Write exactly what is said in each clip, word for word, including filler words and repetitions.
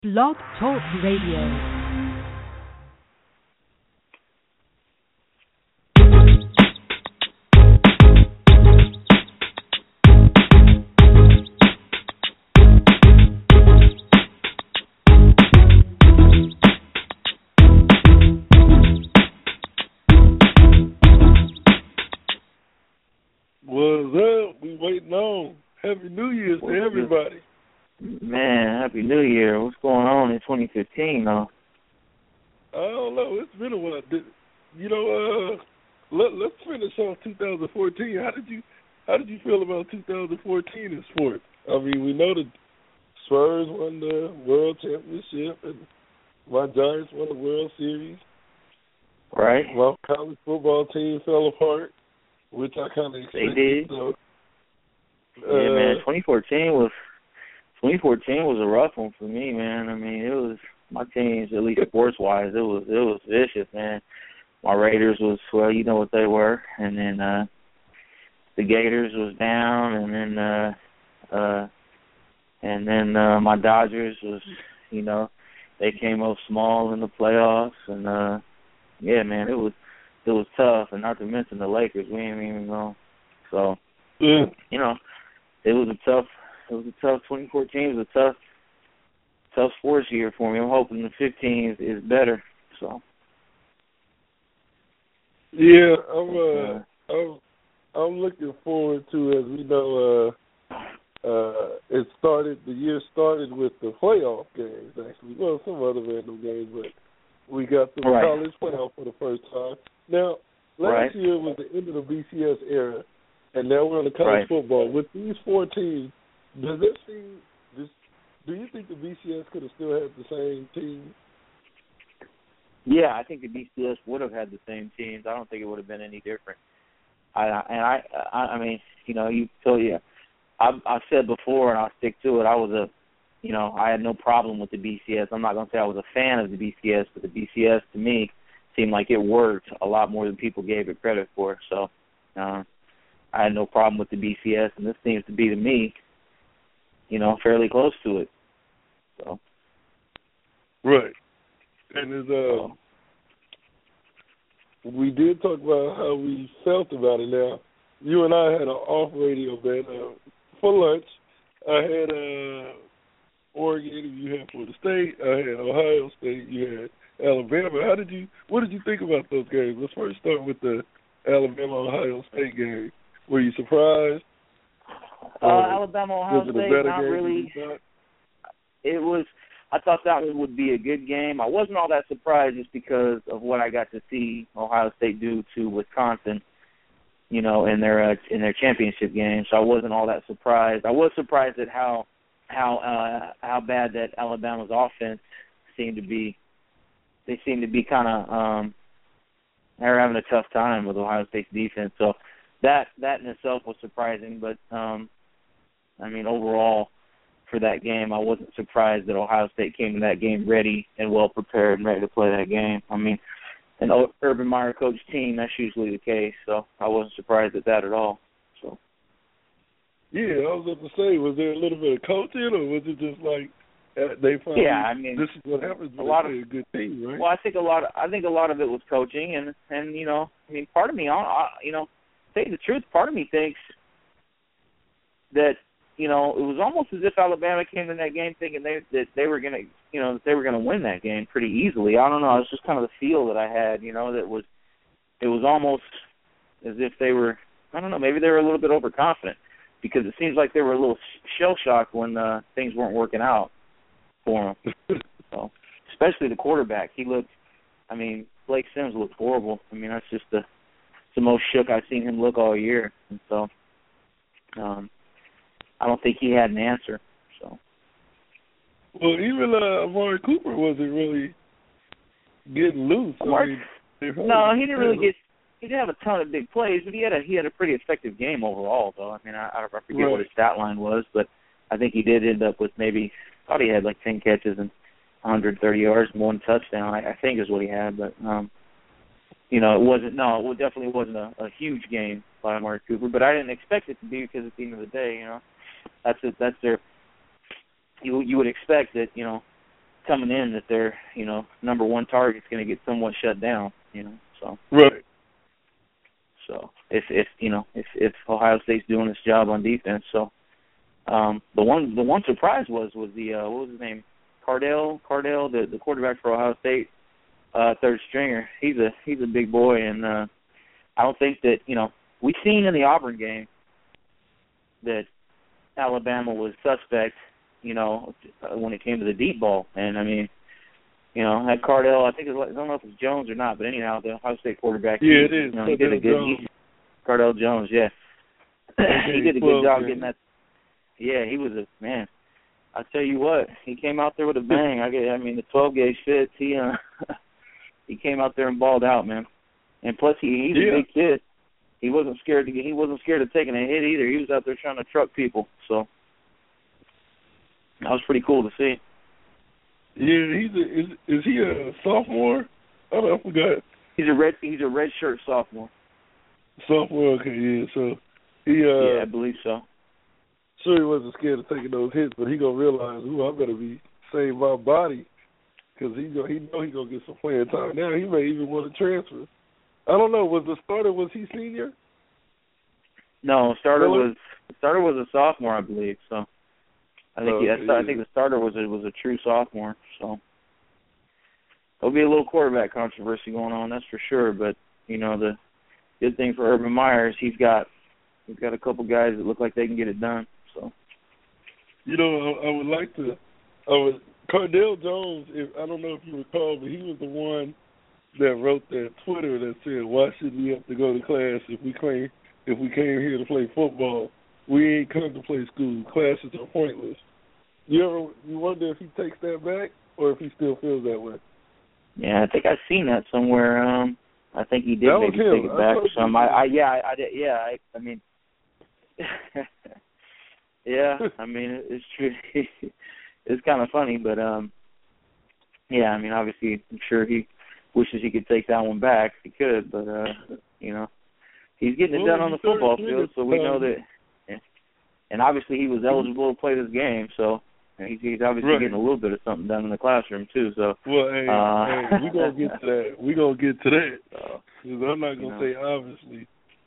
Blog Talk Radio. What's up? We waiting on. Happy New Year's to everybody. Man, Happy New Year. What's going on in twenty fifteen, though? I don't know. It's been a while. Did, you know, uh, let, let's finish off two thousand fourteen. How did you How did you feel about two thousand fourteen in sports? I mean, we know the Spurs won the World Championship and my Giants won the World Series. Right. My college football team fell apart, which I kind of expected. They did. So, yeah, uh, man. twenty fourteen was twenty fourteen was a rough one for me, man. I mean, it was my teams, at least sports wise, it was it was vicious, man. My Raiders was, well, you know what they were, and then uh, the Gators was down, and then uh, uh, and then uh, my Dodgers was, you know, they came up small in the playoffs, and uh, yeah, man, it was it was tough, and not to mention the Lakers, we ain't even know. So, yeah. you know, it was a tough. It was a tough. twenty fourteen was a tough, tough sports year for me. I'm hoping the fifteen is, is better. So. Yeah, I'm. Uh, I'm. I'm looking forward to, as we know, uh, uh, it started. The year started with the playoff games. Actually, well, some other random games, but we got the right. college playoff for the first time. Now, last right. year was the end of the B C S era, and now we're on the college right. football. With these four teams, does it seem? This, do you think the B C S could have still had the same team? Yeah, I think the B C S would have had the same teams. I don't think it would have been any different. I and I, I, I mean, you know, you tell you, I've, I've said before, and I'll stick to it. I was a, you know, I had no problem with the B C S. I'm not going to say I was a fan of the B C S, but the B C S to me seemed like it worked a lot more than people gave it credit for. So, uh, I had no problem with the B C S, and this seems to be to me, you know, fairly close to it. So. Right. And as, uh, we did talk about how we felt about it. Now, you and I had an off radio bet uh, for lunch. I had uh, Oregon, you had Florida State. I had Ohio State. You had Alabama. How did you? What did you think about those games? Let's first start with the Alabama Ohio State game. Were you surprised? Uh, uh, Alabama Ohio State, not really. It was. I thought that would be a good game. I wasn't all that surprised just because of what I got to see Ohio State do to Wisconsin, you know, in their uh, in their championship game. So I wasn't all that surprised. I was surprised at how how uh, how bad that Alabama's offense seemed to be. They seemed to be kind of um, they were having a tough time with Ohio State's defense. So that that in itself was surprising. But um, I mean, overall, for that game, I wasn't surprised that Ohio State came to that game ready and well prepared and ready to play that game. I mean, an Urban Meyer coach team, that's usually the case, so I wasn't surprised at that at all. So. Yeah, I was about to say, was there a little bit of coaching, or was it just like uh, they finally? Yeah, I mean, this is what happens when a lot they of play a good team, right? Well, I think a lot. Of, I think a lot of it was coaching, and and you know, I mean, part of me, I, you know, to tell you the truth, part of me thinks that. You know, it was almost as if Alabama came in that game thinking they that they were gonna, you know, that they were gonna win that game pretty easily. I don't know. It was just kind of the feel that I had. You know, that was it was almost as if they were. I don't know. Maybe they were a little bit overconfident because it seems like they were a little shell shocked when uh, things weren't working out for them. So, especially the quarterback. He looked. I mean, Blake Sims looked horrible. I mean, that's just the it's the most shook I've seen him look all year. And so. Um, I don't think he had an answer. So. Well, even uh, Amari Cooper wasn't really getting loose. Amari, I mean, no, he didn't really get. He didn't have a ton of big plays, but he had a he had a pretty effective game overall. Though I mean, I, I forget right. what his stat line was, but I think he did end up with maybe thought he had like ten catches and one hundred thirty yards and one touchdown. I, I think is what he had, but um, you know, it wasn't. No, it definitely wasn't a, a huge game by Amari Cooper, but I didn't expect it to be because at the end of the day, you know. That's it. That's their. You you would expect that you know coming in that their, you know, number one target's going to get somewhat shut down, you know. So right. So if if you know if if Ohio State's doing its job on defense, so um, the one the one surprise was was the uh, what was his name, Cardell Cardell the the quarterback for Ohio State, uh, third stringer. He's a he's a big boy, and uh, I don't think that you know we've seen in the Auburn game that Alabama was suspect, you know, when it came to the deep ball, and I mean. You know, that Cardell, I think it was, I don't know if it's Jones or not, but anyhow, the Ohio State quarterback. Yeah, he, it is. You know, he did a good. He, Cardell Jones, yeah. he did a good job getting that. Yeah, he was a man. I tell you what, he came out there with a bang. I get, I mean, the twelve gauge fits. He uh, he came out there and balled out, man. And plus, he he's yeah. a big kid. He wasn't scared to get. He wasn't scared of taking a hit either. He was out there trying to truck people. So that was pretty cool to see. Yeah, he's a, is is he a sophomore? I don't know, I forgot. He's a red he's a red shirt sophomore. Sophomore, okay, yeah. So he uh yeah, I believe so. Sure, he wasn't scared of taking those hits, but he gonna realize, ooh, I better be saving my body, because he go he know he gonna get some playing time. Now he may even want to transfer. I don't know. Was the starter was he senior? No, starter really? was starter was a sophomore, I believe. So. I think oh, he, yeah. I think the starter was a, was a true sophomore, so there'll be a little quarterback controversy going on, that's for sure. But you know, the good thing for Urban Meyer is he's got he's got a couple guys that look like they can get it done. So you know, I, I would like to. I was Cardell Jones. If I don't know if you recall, but he was the one that wrote that Twitter that said, "Why should we have to go to class if we claim if we came here to play football? We ain't come to play school. Classes are pointless." You ever you wonder if he takes that back or if he still feels that way? Yeah, I think I've seen that somewhere. Um, I think he did that maybe take it back or something. I, I yeah, I, I did. Yeah, I, I mean, yeah, I mean it's true. It's kind of funny, but um, yeah, I mean obviously I'm sure he wishes he could take that one back if he could, but uh, you know, he's getting it well, done on the football field, so we know that. And obviously he was eligible to play this game, so he's, he's obviously right. getting a little bit of something done in the classroom too. So well, hey, uh, hey we're gonna get to that. We're gonna get to that. So, I'm not gonna you know. say obviously,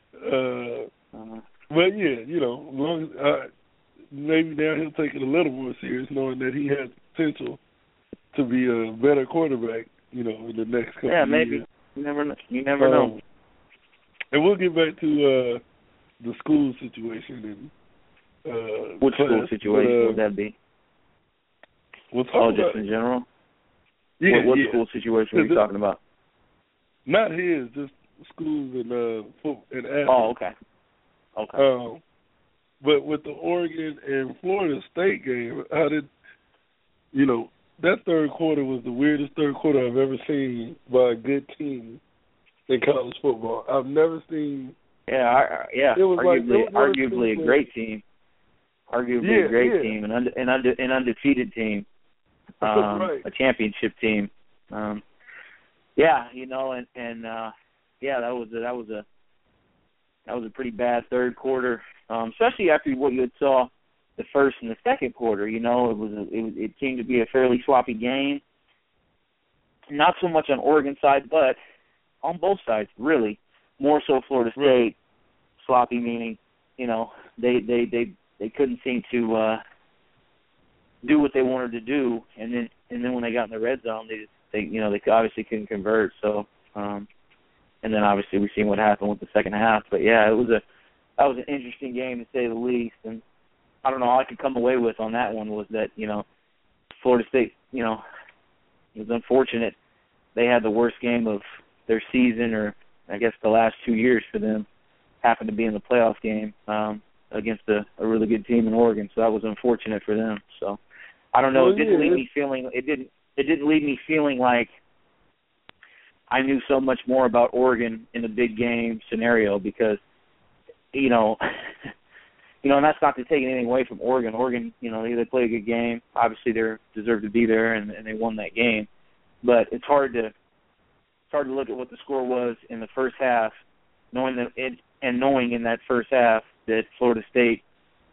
uh, uh, but yeah, you know, as long as, uh, maybe now he'll take it a little more serious, knowing that he has potential to be a better quarterback. You know, in the next couple yeah, of maybe. years. You never know. You never um, know. And we'll get back to uh, the school situation and. Uh, What class, school situation but, uh, would that be? We'll talk oh, about just in general? Yeah, What, what yeah. school situation are you talking about? Not his, just schools and uh, football and athletes. Oh, okay. Okay. Um, but with the Oregon and Florida State game, how did you know that third quarter was the weirdest third quarter I've ever seen by a good team in college football. I've never seen. Yeah, I, yeah. It was arguably, like, it was arguably a great team. Arguably yeah, a great yeah. team, an, unde, an, unde, an undefeated team, um, right. a championship team. Um, yeah, you know, and and uh, yeah, that was a, that was a that was a pretty bad third quarter, um, especially after what you had saw the first and the second quarter. You know, it was a, it, was, it seemed to be a fairly sloppy game. Not so much on Oregon side, but on both sides, really. More so Florida State, Right. sloppy meaning, you know, they they they, they couldn't seem to uh, do what they wanted to do, and then and then when they got in the red zone, they just, they you know they obviously couldn't convert. So, um, and then obviously we seen what happened with the second half. But yeah, it was a that was an interesting game to say the least. And I don't know, all I could come away with on that one was that you know Florida State, you know, it was unfortunate they had the worst game of their season, or I guess the last two years for them, happened to be in the playoff game um, against a, a really good team in Oregon. So that was unfortunate for them. So I don't know. Well, it didn't yeah. leave me feeling. It didn't. It didn't leave me feeling like I knew so much more about Oregon in a big game scenario because, you know, you know, and that's not to take anything away from Oregon. Oregon, you know, they, they play a good game. Obviously, they deserve to be there, and, and they won that game. But it's hard to. It's hard to look at what the score was in the first half, knowing that it, and knowing in that first half that Florida State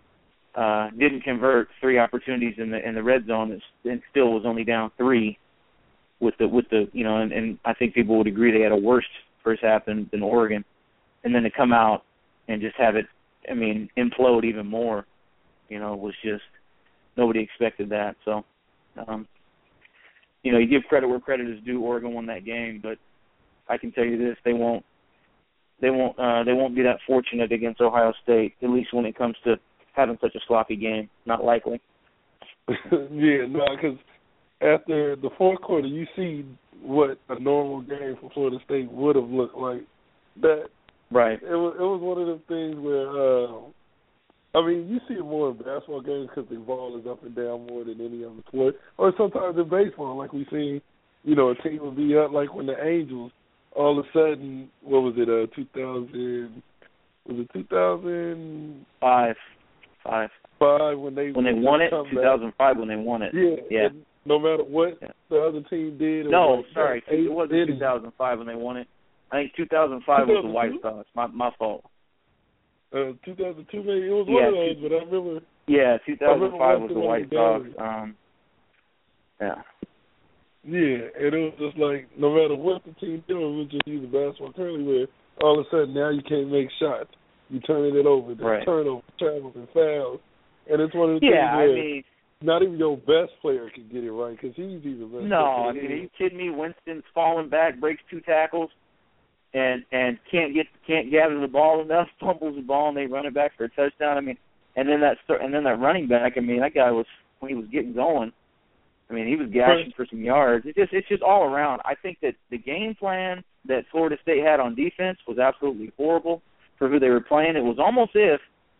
uh, didn't convert three opportunities in the in the red zone, and still was only down three. With the with the you know, and, and I think people would agree they had a worse first half than, than Oregon, and then to come out and just have it, I mean, implode even more, you know, was just nobody expected that. So, um, you know, you give credit where credit is due. Oregon won that game, but I can tell you this: they won't they won't uh, they won't be that fortunate against Ohio State, at least when it comes to having such a sloppy game. Not likely. Yeah, no, because after the fourth quarter, you see what a normal game for Florida State would have looked like. That right. It was it was one of those things where, uh, I mean, you see it more in basketball games because the ball is up and down more than any other sport, or sometimes in baseball, like we see, you know, a team will be up, like when the Angels, all of a sudden, what was it, uh, two thousand, was it two thousand five, five, five when they when they won it, two thousand five when they won it, yeah, yeah. No matter what yeah. the other team did. No, like sorry, eight, it wasn't two thousand five when they won it. I think two thousand five was the White Sox. My my fault. Uh, two thousand two, maybe it was yeah, one of those, but I remember. Yeah, two thousand five was the White Sox. Um, yeah. Yeah, and it was just like no matter what the team did, it was just either basketball currently where all of a sudden now you can't make shots. You turning it over, the right. turnover, travels, and fouls, and it's one of the yeah, things where I mean, not even your best player can get it right because he's even best. No, I mean, are you kidding me? Winston's falling back, breaks two tackles, and and can't get can't gather the ball enough, fumbles the ball, and they run it back for a touchdown. I mean, and then that and then that running back. I mean, that guy was when he was getting going. I mean, he was gashing for some yards. It's just it's just all around. I think that the game plan that Florida State had on defense was absolutely horrible for who they were playing. It was almost if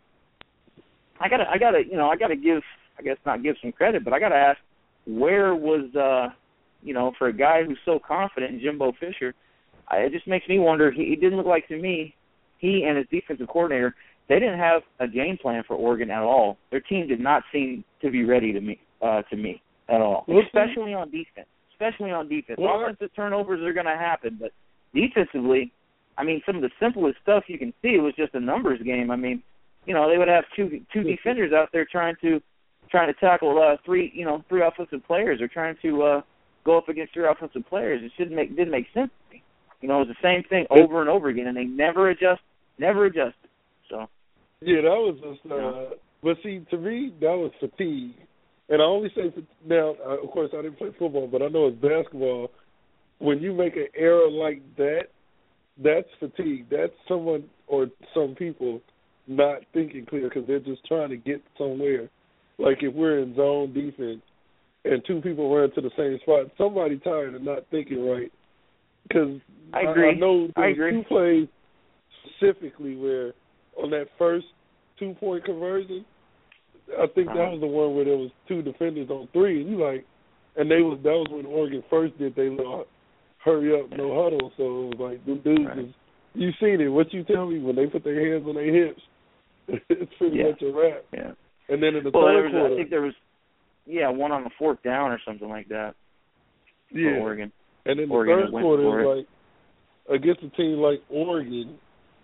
I gotta I gotta you know I gotta give I guess not give some credit, but I gotta ask where was uh you know for a guy who's so confident in Jimbo Fisher. I, it just makes me wonder. He, he didn't look like to me he and his defensive coordinator they didn't have a game plan for Oregon at all. Their team did not seem to be ready to me uh, to me. At all, especially on defense. Especially on defense. Well, offensive turnovers are going to happen, but defensively, I mean, some of the simplest stuff you can see, it was just a numbers game. I mean, you know, they would have two two defenders out there trying to trying to tackle uh, three, you know, three offensive players, or trying to uh, go up against three offensive players. It shouldn't make didn't make sense to me. You know, it was the same thing over and over again, and they never adjust, never adjusted. So. Yeah, that was just. Uh, yeah. But see, to me, that was fatigue. And I only say now, uh, of course, I didn't play football, but I know it's basketball. When you make an error like that, that's fatigue. That's someone or some people not thinking clear because they're just trying to get somewhere. Like if we're in zone defense and two people run to the same spot, somebody tired of not thinking right. Because I, agree. I, I know I there's agree. two plays specifically where on that first two-point conversion, I think that was the one where there was two defenders on three, and you like, and they was that was when Oregon first did they little hurry up, no huddle. So it was like the dudes, right. was, you seen it. What you tell me when they put their hands on their hips, it's pretty yeah. much a wrap. Yeah. And then in the well, third there was, quarter, I think there was, yeah, one on the fourth down or something like that. Yeah. For Oregon. And in the Oregon third quarter, it's like against a team like Oregon,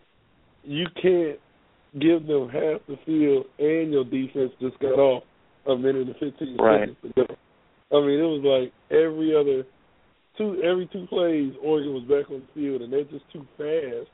you can't give them half the field, and your defense just got off a minute and fifteen right. seconds to go. I mean, it was like every other two, every two plays, Oregon was back on the field, and they're just too fast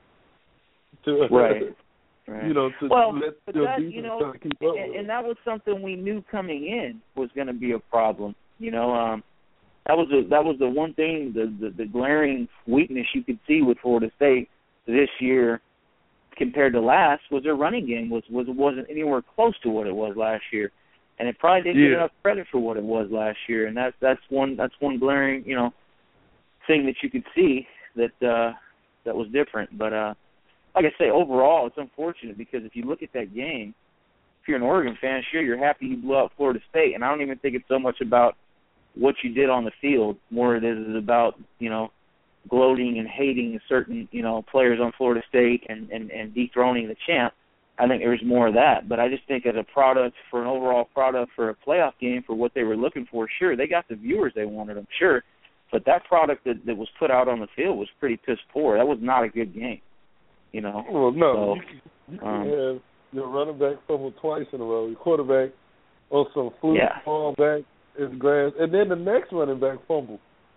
to, right. right. you know, to well, let but your that, defense you know, try to keep up. And, with and that was something we knew coming in was going to be a problem. You know, um, that was the that was the one thing, the, the the glaring weakness you could see with Florida State this year compared to last was their running game was, was wasn't anywhere close to what it was last year, and it probably didn't yeah. get enough credit for what it was last year. And that's that's one that's one glaring you know thing that you could see that uh, that was different. But uh, like I say, overall, it's unfortunate because if you look at that game, if you're an Oregon fan, sure you're happy you blew out Florida State, and I don't even think it's so much about what you did on the field. More it is about you know. gloating and hating certain, you know, players on Florida State and, and, and dethroning the champ. I think there was more of that. But I just think as a product, for an overall product for a playoff game, for what they were looking for, sure, they got the viewers they wanted, I'm sure. But that product that, that was put out on the field was pretty piss poor. That was not a good game, you know. Well, no. So, you can, you can um, have, Your running back fumbled twice in a row. Your quarterback on some fluke Yeah. fall back in the grass, and then the next running back fumbled.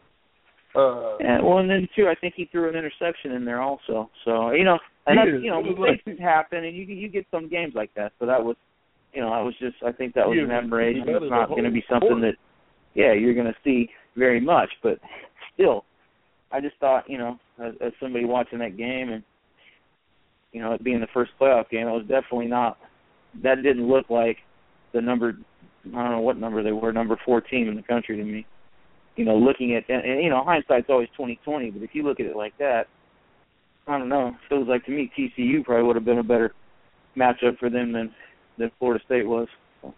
Uh, and, well, and then too, I think he threw an interception in there also. So you know, and that's, you know, mistakes like, happen, and you you get some games like that. So that was, you know, that was just, I think that was yeah, an aberration. It's not going to be something that, yeah, you're going to see very much. But still, I just thought, you know, as, as somebody watching that game, and you know, it being the first playoff game, it was definitely not. That didn't look like the number. I don't know what number they were, number four team in the country to me. You know, looking at, and, and you know, hindsight's always twenty twenty, but if you look at it like that, I don't know. It feels like to me T C U probably would have been a better matchup for them than, than Florida State was. So.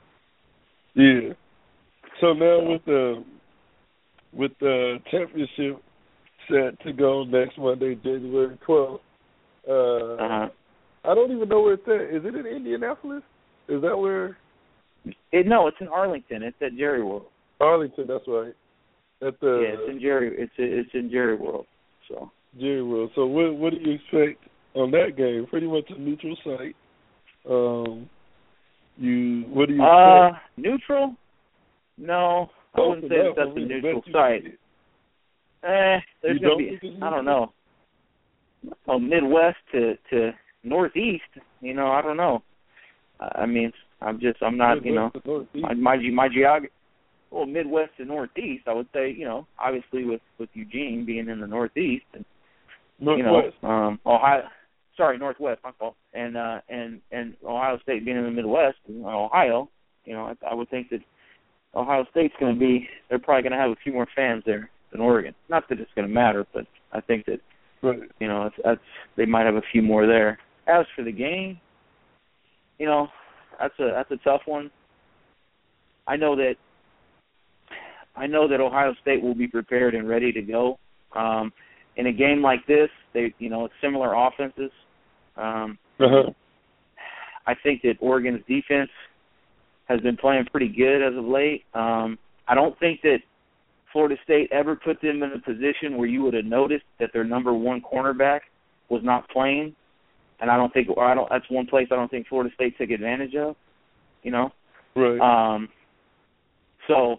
Yeah. So now so. with the with the championship set to go next Monday, January twelfth, uh, uh-huh. I don't even know where it's at. Is it in Indianapolis? Is that where? It, no, it's in Arlington. It's at Jerry World. Arlington, that's right. At the yeah, it's in Jerry. It's it's in Jerry World. So Jerry World. So what what do you expect on that game? Pretty much a neutral site. Um, you what do you uh, expect? Neutral? No, I Close wouldn't say enough. that that's I mean, a neutral you site. Eh, there's you gonna be. I don't know. Oh, Midwest to to Northeast. You know, I don't know. I mean, I'm just I'm not. Midwest you know, my my, my geography. Well, Midwest to Northeast, I would say, you know, obviously with, with Eugene being in the Northeast, and Northwest. you know, um, Ohio, sorry, Northwest, my fault, and uh, and and Ohio State being in the Midwest, and Ohio, you know, I, I would think that Ohio State's going to be, they're probably going to have a few more fans there than Oregon. Not that it's going to matter, but I think that, right. you know, it's, that's they might have a few more there. As for the game, you know, that's a that's a tough one. I know that. I know that Ohio State will be prepared and ready to go. Um, in a game like this, they, you know, it's similar offenses. Um, uh-huh. I think that Oregon's defense has been playing pretty good as of late. Um, I don't think that Florida State ever put them in a position where you would have noticed that their number one cornerback was not playing, and I don't think, or I don't. That's one place I don't think Florida State took advantage of. You know, right? Um, so.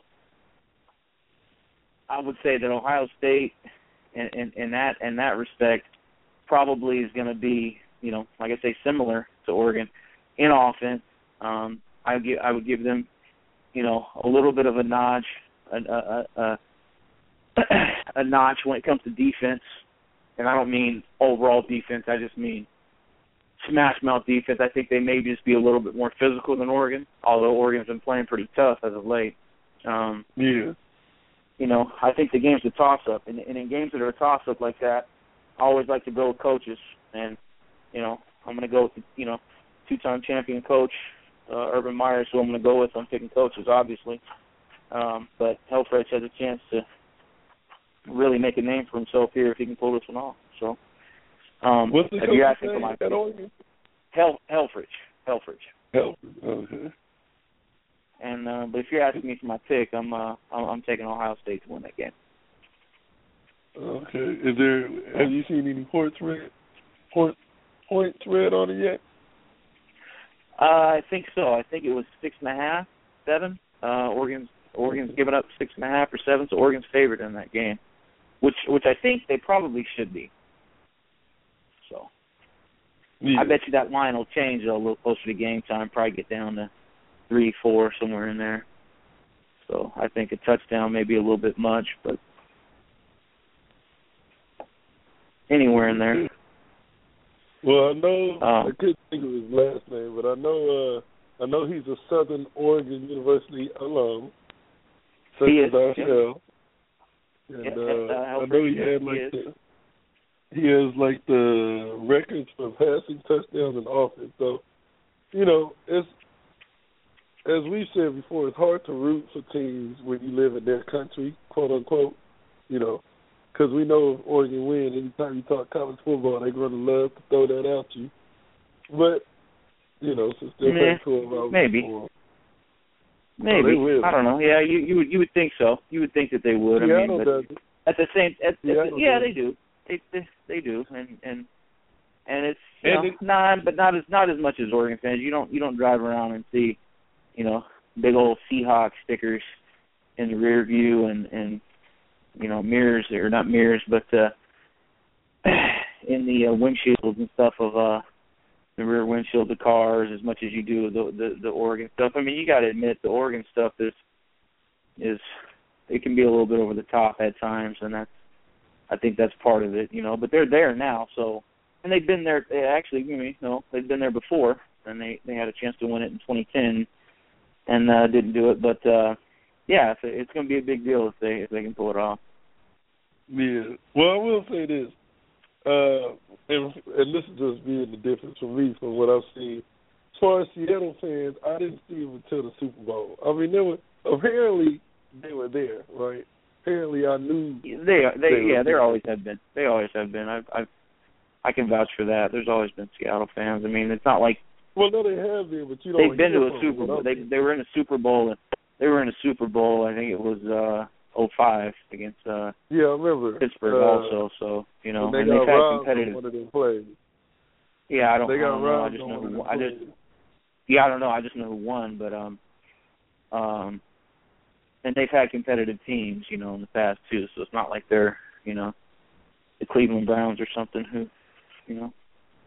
I would say that Ohio State, in, in, in that in that respect, probably is going to be, you know, like I say, similar to Oregon in offense. Um, I give I would give them, you know, a little bit of a notch, a, a, a, a notch when it comes to defense, and I don't mean overall defense. I just mean smash mouth defense. I think they may just be a little bit more physical than Oregon, although Oregon's been playing pretty tough as of late. Um, yeah. You know, I think the game's a toss-up, and, and in games that are a toss-up like that, I always like to go with coaches, and, you know, I'm going to go with, the, you know, two-time champion coach, uh, Urban Meyer, who I'm going to go with. I'm picking coaches, obviously, um, but Helfrich has a chance to really make a name for himself here if he can pull this one off. So, um, What's the if you're asking for name? my pick, Hel Helfrich, Helfrich. Helfrich, okay. And uh, but if you're asking me for my pick, I'm uh, I'm, I'm taking Ohio State to win that game. Okay. Is there? Have you seen any points read? Point, points read on it yet? Uh, I think so. I think it was six and a half, seven. Uh, Oregon's Oregon's given up six and a half or seven, so Oregon's favored in that game, which which I think they probably should be. So yeah. I bet you that line will change a little closer to game time. Probably get down to three, four, somewhere in there. So I think a touchdown may be a little bit much, but anywhere in there. Well, I know um, I couldn't think of his last name, but I know uh, I know he's a Southern Oregon University alum. Such he is. as I Yeah. shall. And yeah, uh, uh, I know he had like he, the, he has like the records for passing touchdowns and offense. So, you know, it's as we've said before, it's hard to root for teams when you live in their country, quote unquote. You know, because we know if Oregon win, anytime you talk college football, they're going to love to throw that out to you. But, you know, since they're yeah, back twelve hours maybe. before, Maybe. oh, I don't know. Yeah, you you would you would think so. You would think that they would. Seattle I mean, but does it. at the same, at, Seattle at the, yeah, does they do. They, they they do, and and and it's you and know it, not, but not as not as much as Oregon fans. You don't you don't drive around and see, you know, big old Seahawks stickers in the rear view and and you know mirrors or not mirrors, but uh, in the uh, windshields and stuff of uh, the rear windshield of cars as much as you do the the, the Oregon stuff. I mean, you got to admit the Oregon stuff is is it can be a little bit over the top at times, and that's I think that's part of it, you know. But they're there now, so and they've been there. They actually, you know, they've been there before, and they they had a chance to win it in twenty ten, and uh, didn't do it. But uh, yeah, it's, it's going to be a big deal if they if they can pull it off. Yeah. Well, I will say this, uh, and, and this is just being the difference for me from what I've seen. As far as Seattle fans, I didn't see them until the Super Bowl. I mean, they were apparently they were there, right? Apparently, I knew they they, they yeah, there. they always have been. They always have been. I I I can vouch for that. There's always been Seattle fans. I mean, it's not like well, no, they have been, but you don't. They've been to a Super Bowl. They they were in a Super Bowl. They were in a Super Bowl. I think it was uh oh five against uh yeah, I remember Pittsburgh uh, also. So you know, and, they and got they've had robbed competitive. One of them plays. Yeah, I don't. They I got don't know. I robbed just on know one who. of I them just. plays. Yeah, I don't know. I just know who won, but um, um, and they've had competitive teams, you know, in the past too. So it's not like they're, you know, the Cleveland Browns or something who, you know,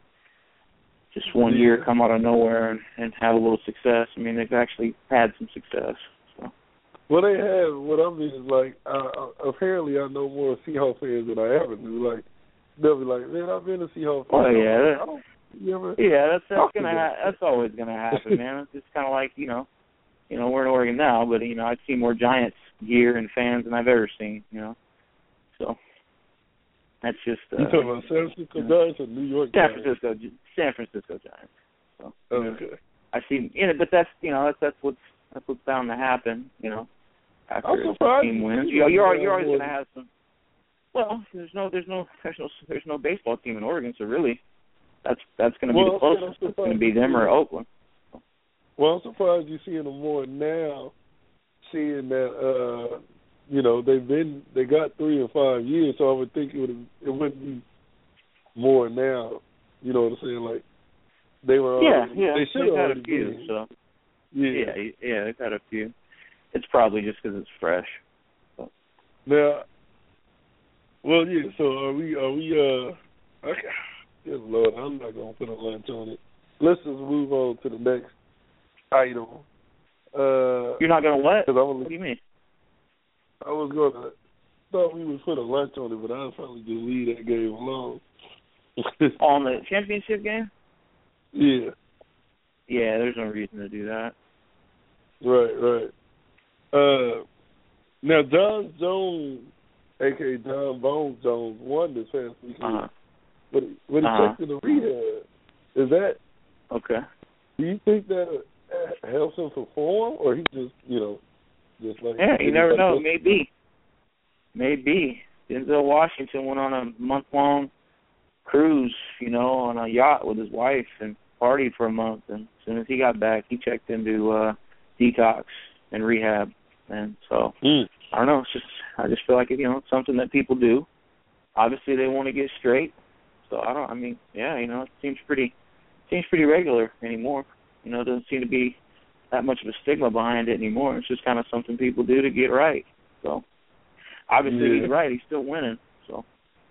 just one yeah. year come out of nowhere and, and have a little success. I mean, they've actually had some success. So. Well, they have. What I mean is, like, uh, apparently I know more Seahawks fans than I ever knew. Like, they'll be like, man, I've been a Seahawks fan. Oh, yeah. I don't, you ever yeah, that's that's talk gonna to them. ha- that's always gonna happen, man. It's just kind of like, you know, you know, we're in Oregon now, but you know, I've seen more Giants gear and fans than I've ever seen, you know. So that's just. Uh, You talking about San Francisco you know, Giants or New York San Giants? Francisco, San Francisco Giants. So, Oh, you know, okay. I see, you know, but that's you know that's that's what's that's what's bound to happen, you know. After I'm a surprised team you wins, see you know, that you're more you're always than- going to have some. Well, there's no there's no there's no there's no baseball team in Oregon, so really, that's that's going to be Well, the closest. I'm It's going to surprised be you them see or that. Oakland. Well, I'm surprised you're seeing them more now, seeing that uh, you know they've been they got three or five years, so I would think it would it wouldn't be more now. You know what I'm saying? Like they were. Yeah, already, yeah, They should they've have had a already few. been. So Yeah. yeah, yeah, they've had a few. It's probably just because it's fresh. So. Now, well, yeah. So are we? Are we? Uh, okay. Good Lord, I'm not gonna put a lunch on it. Let's just move on to the next item. Uh, You're not going to what? Cause I was, What do you mean? I was gonna thought we would put a lunch on it, but I'll probably just leave that game alone. On the championship game? Yeah. Yeah, there's no reason to do that. Right. Right. Uh, now John Jones, aka John Bones Jones, won this past weekend. Uh-huh. But he, but he Uh-huh. checked in the rehab. Is that? Okay. Do you think that uh, helps him perform, or he just, you know, just like? Yeah, you never know. Maybe. Maybe. Denzel Washington went on a month-long cruise, you know, on a yacht with his wife and partied for a month. And as soon as he got back, he checked into uh, detox and rehab. And so, Mm. I don't know. It's just, I just feel like, you know, it's something that people do. Obviously, they want to get straight. So I don't. I mean, yeah, you know, it seems pretty, seems pretty regular anymore. You know, it doesn't seem to be that much of a stigma behind it anymore. It's just kind of something people do to get right. So obviously, Yeah. he's right. He's still winning. So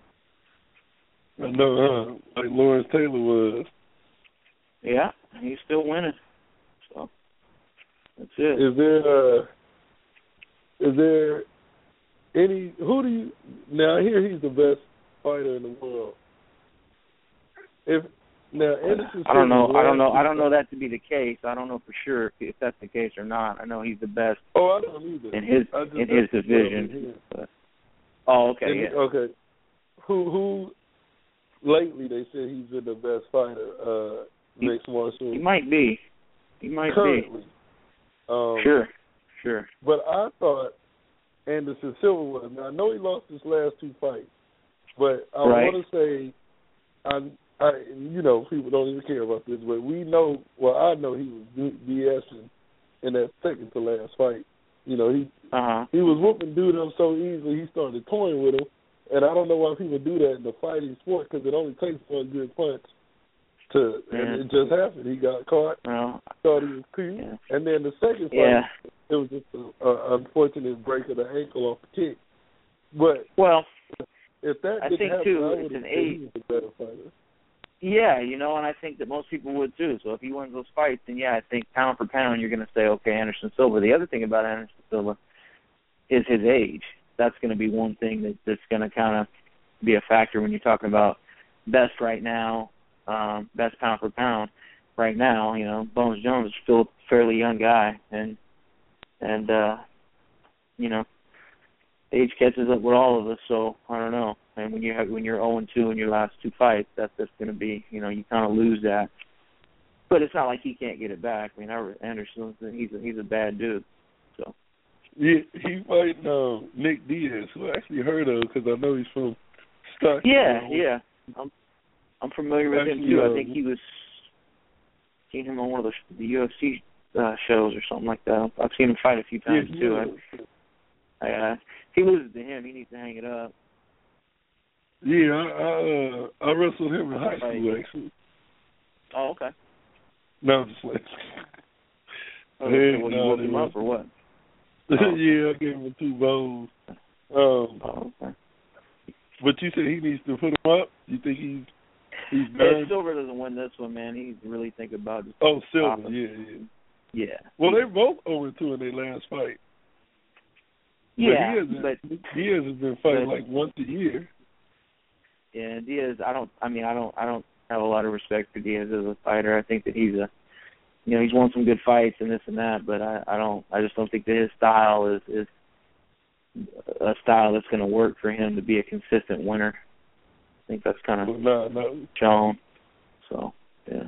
I know, huh? Like Lawrence Taylor was. yeah, he's still winning. So that's it. Is there? Uh, is there any? Who do you? Now I hear he's the best fighter in the world. If now Anderson I don't know. Silva I don't know. last I don't know that to be the case. I don't know for sure if that's the case or not. I know he's the best Oh, I don't either. in his I just- in his that's what I've been division. hearing. But, oh, okay. And- Yeah. Okay. Who who? Lately, they said he's been the best fighter. Uh, He- mixed martial. He might be. He might currently. Um, be. Sure. Sure. But I thought Anderson Silva was. Now I know he lost his last two fights, but I Right. want to say, I, I, you know, people don't even care about this, but we know. Well, I know he was BSing in that second to last fight. You know, he Uh huh. he was whooping dude up so easily. He started toying with him, and I don't know why people do that in the fighting sport because it only takes one good punch To Yeah. and it just happened. He got caught. Well, Thought he was clean, yeah. and then the second fight, Yeah. it was just an unfortunate break of the ankle off the kick. But Well, if that I didn't think, happen, too, I it's would have an said eight. he was a better fighter. Yeah, you know, and I think that most people would too. So if he wins those fights, then yeah, I think pound for pound, you're going to say, okay, Anderson Silva. The other thing about Anderson Silva is his age. That's going to be one thing that, that's going to kind of be a factor when you're talking about best right now, um, best pound for pound right now. You know, Bones Jones is still a fairly young guy, and and uh, you know, age catches up with all of us. So I don't know. And when you have when you're oh and two in your last two fights, that's that's going to be, you know, you kind of lose that. But it's not like he can't get it back. I mean, Anderson, he's a, he's a bad dude. So yeah, he fighting um, Nick Diaz, who I actually heard of because I know he's from Stockton. yeah, yeah, I'm I'm familiar with actually, him too. uh, I think he was seen him on one of the, the U F C uh, shows or something like that. I've seen him fight a few times yeah, too. yeah. I, I, uh, if he loses to him, he needs to hang it up. Yeah, I I, uh, I wrestled him in high school actually. Oh, okay. No, I'm just like. Oh, Hey, so what, you no, woke him no. up or what? Oh. Yeah, I gave him two bones. Um, Oh, okay. but you said he needs to put him up. You think he's he's If done? Silver doesn't win this one, man, he needs to really think about just Oh, Silver, stopping. yeah, yeah. Yeah. Well, they both over two in their last fight. Yeah, but but Diaz has been fighting but, like once a year. yeah, Diaz. I don't. I mean, I don't. I don't have a lot of respect for Diaz as a fighter. I think that he's a, you know, he's won some good fights and this and that. But I, I don't. I just don't think that his style is is a style that's going to work for him to be a consistent winner. I think that's kind of Well, no, no, shown. So yeah.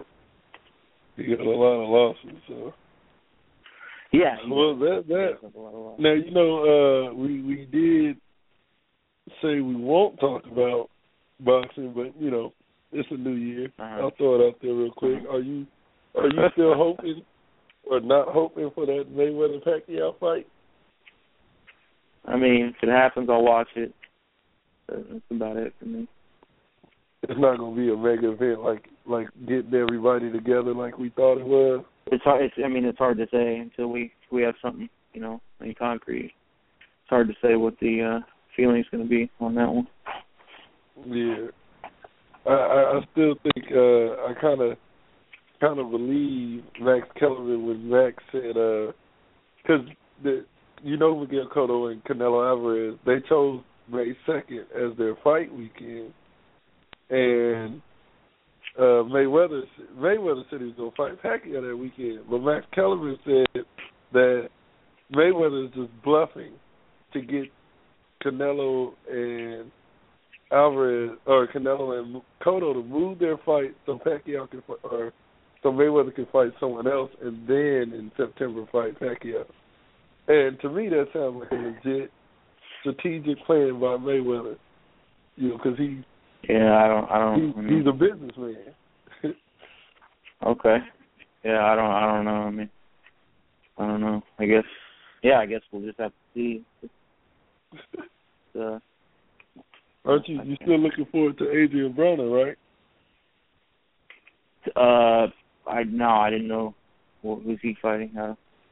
he got a lot of losses. So Yeah. well, that that now you know uh, we we did say we won't talk about boxing, but you know it's a new year. Uh-huh. I'll throw it out there real quick. Are you are you still hoping or not hoping for that Mayweather Pacquiao fight? I mean, if it happens, I'll watch it. That's about it for me. It's not going to be a mega event like like getting everybody together like we thought it was. It's hard. It's, I mean, it's hard to say until we we have something, you know, in concrete. It's hard to say what the uh, feeling's going to be on that one. Yeah, I I, I still think uh, I kind of kind of believe Max Kellerman when Max said because uh, the you know Miguel Cotto and Canelo Alvarez, they chose May second as their fight weekend. And uh, Mayweather Mayweather said he was going to fight Pacquiao that weekend. But Max Kellerman said that Mayweather is just bluffing to get Canelo and Alvarez, or Canelo and Cotto to move their fight so Pacquiao can, or so Mayweather can fight someone else and then in September fight Pacquiao. And to me that sounds like a legit strategic plan by Mayweather. You know, because he Yeah, I don't. I don't. He, I mean, he's a businessman. okay. Yeah, I don't. I don't know. I mean, I don't know. I guess. Yeah, I guess we'll just have to see. Uh, Aren't you? You still looking forward to Adrian Broner, right? Uh, I no, I didn't know. What who's he fighting? Uh,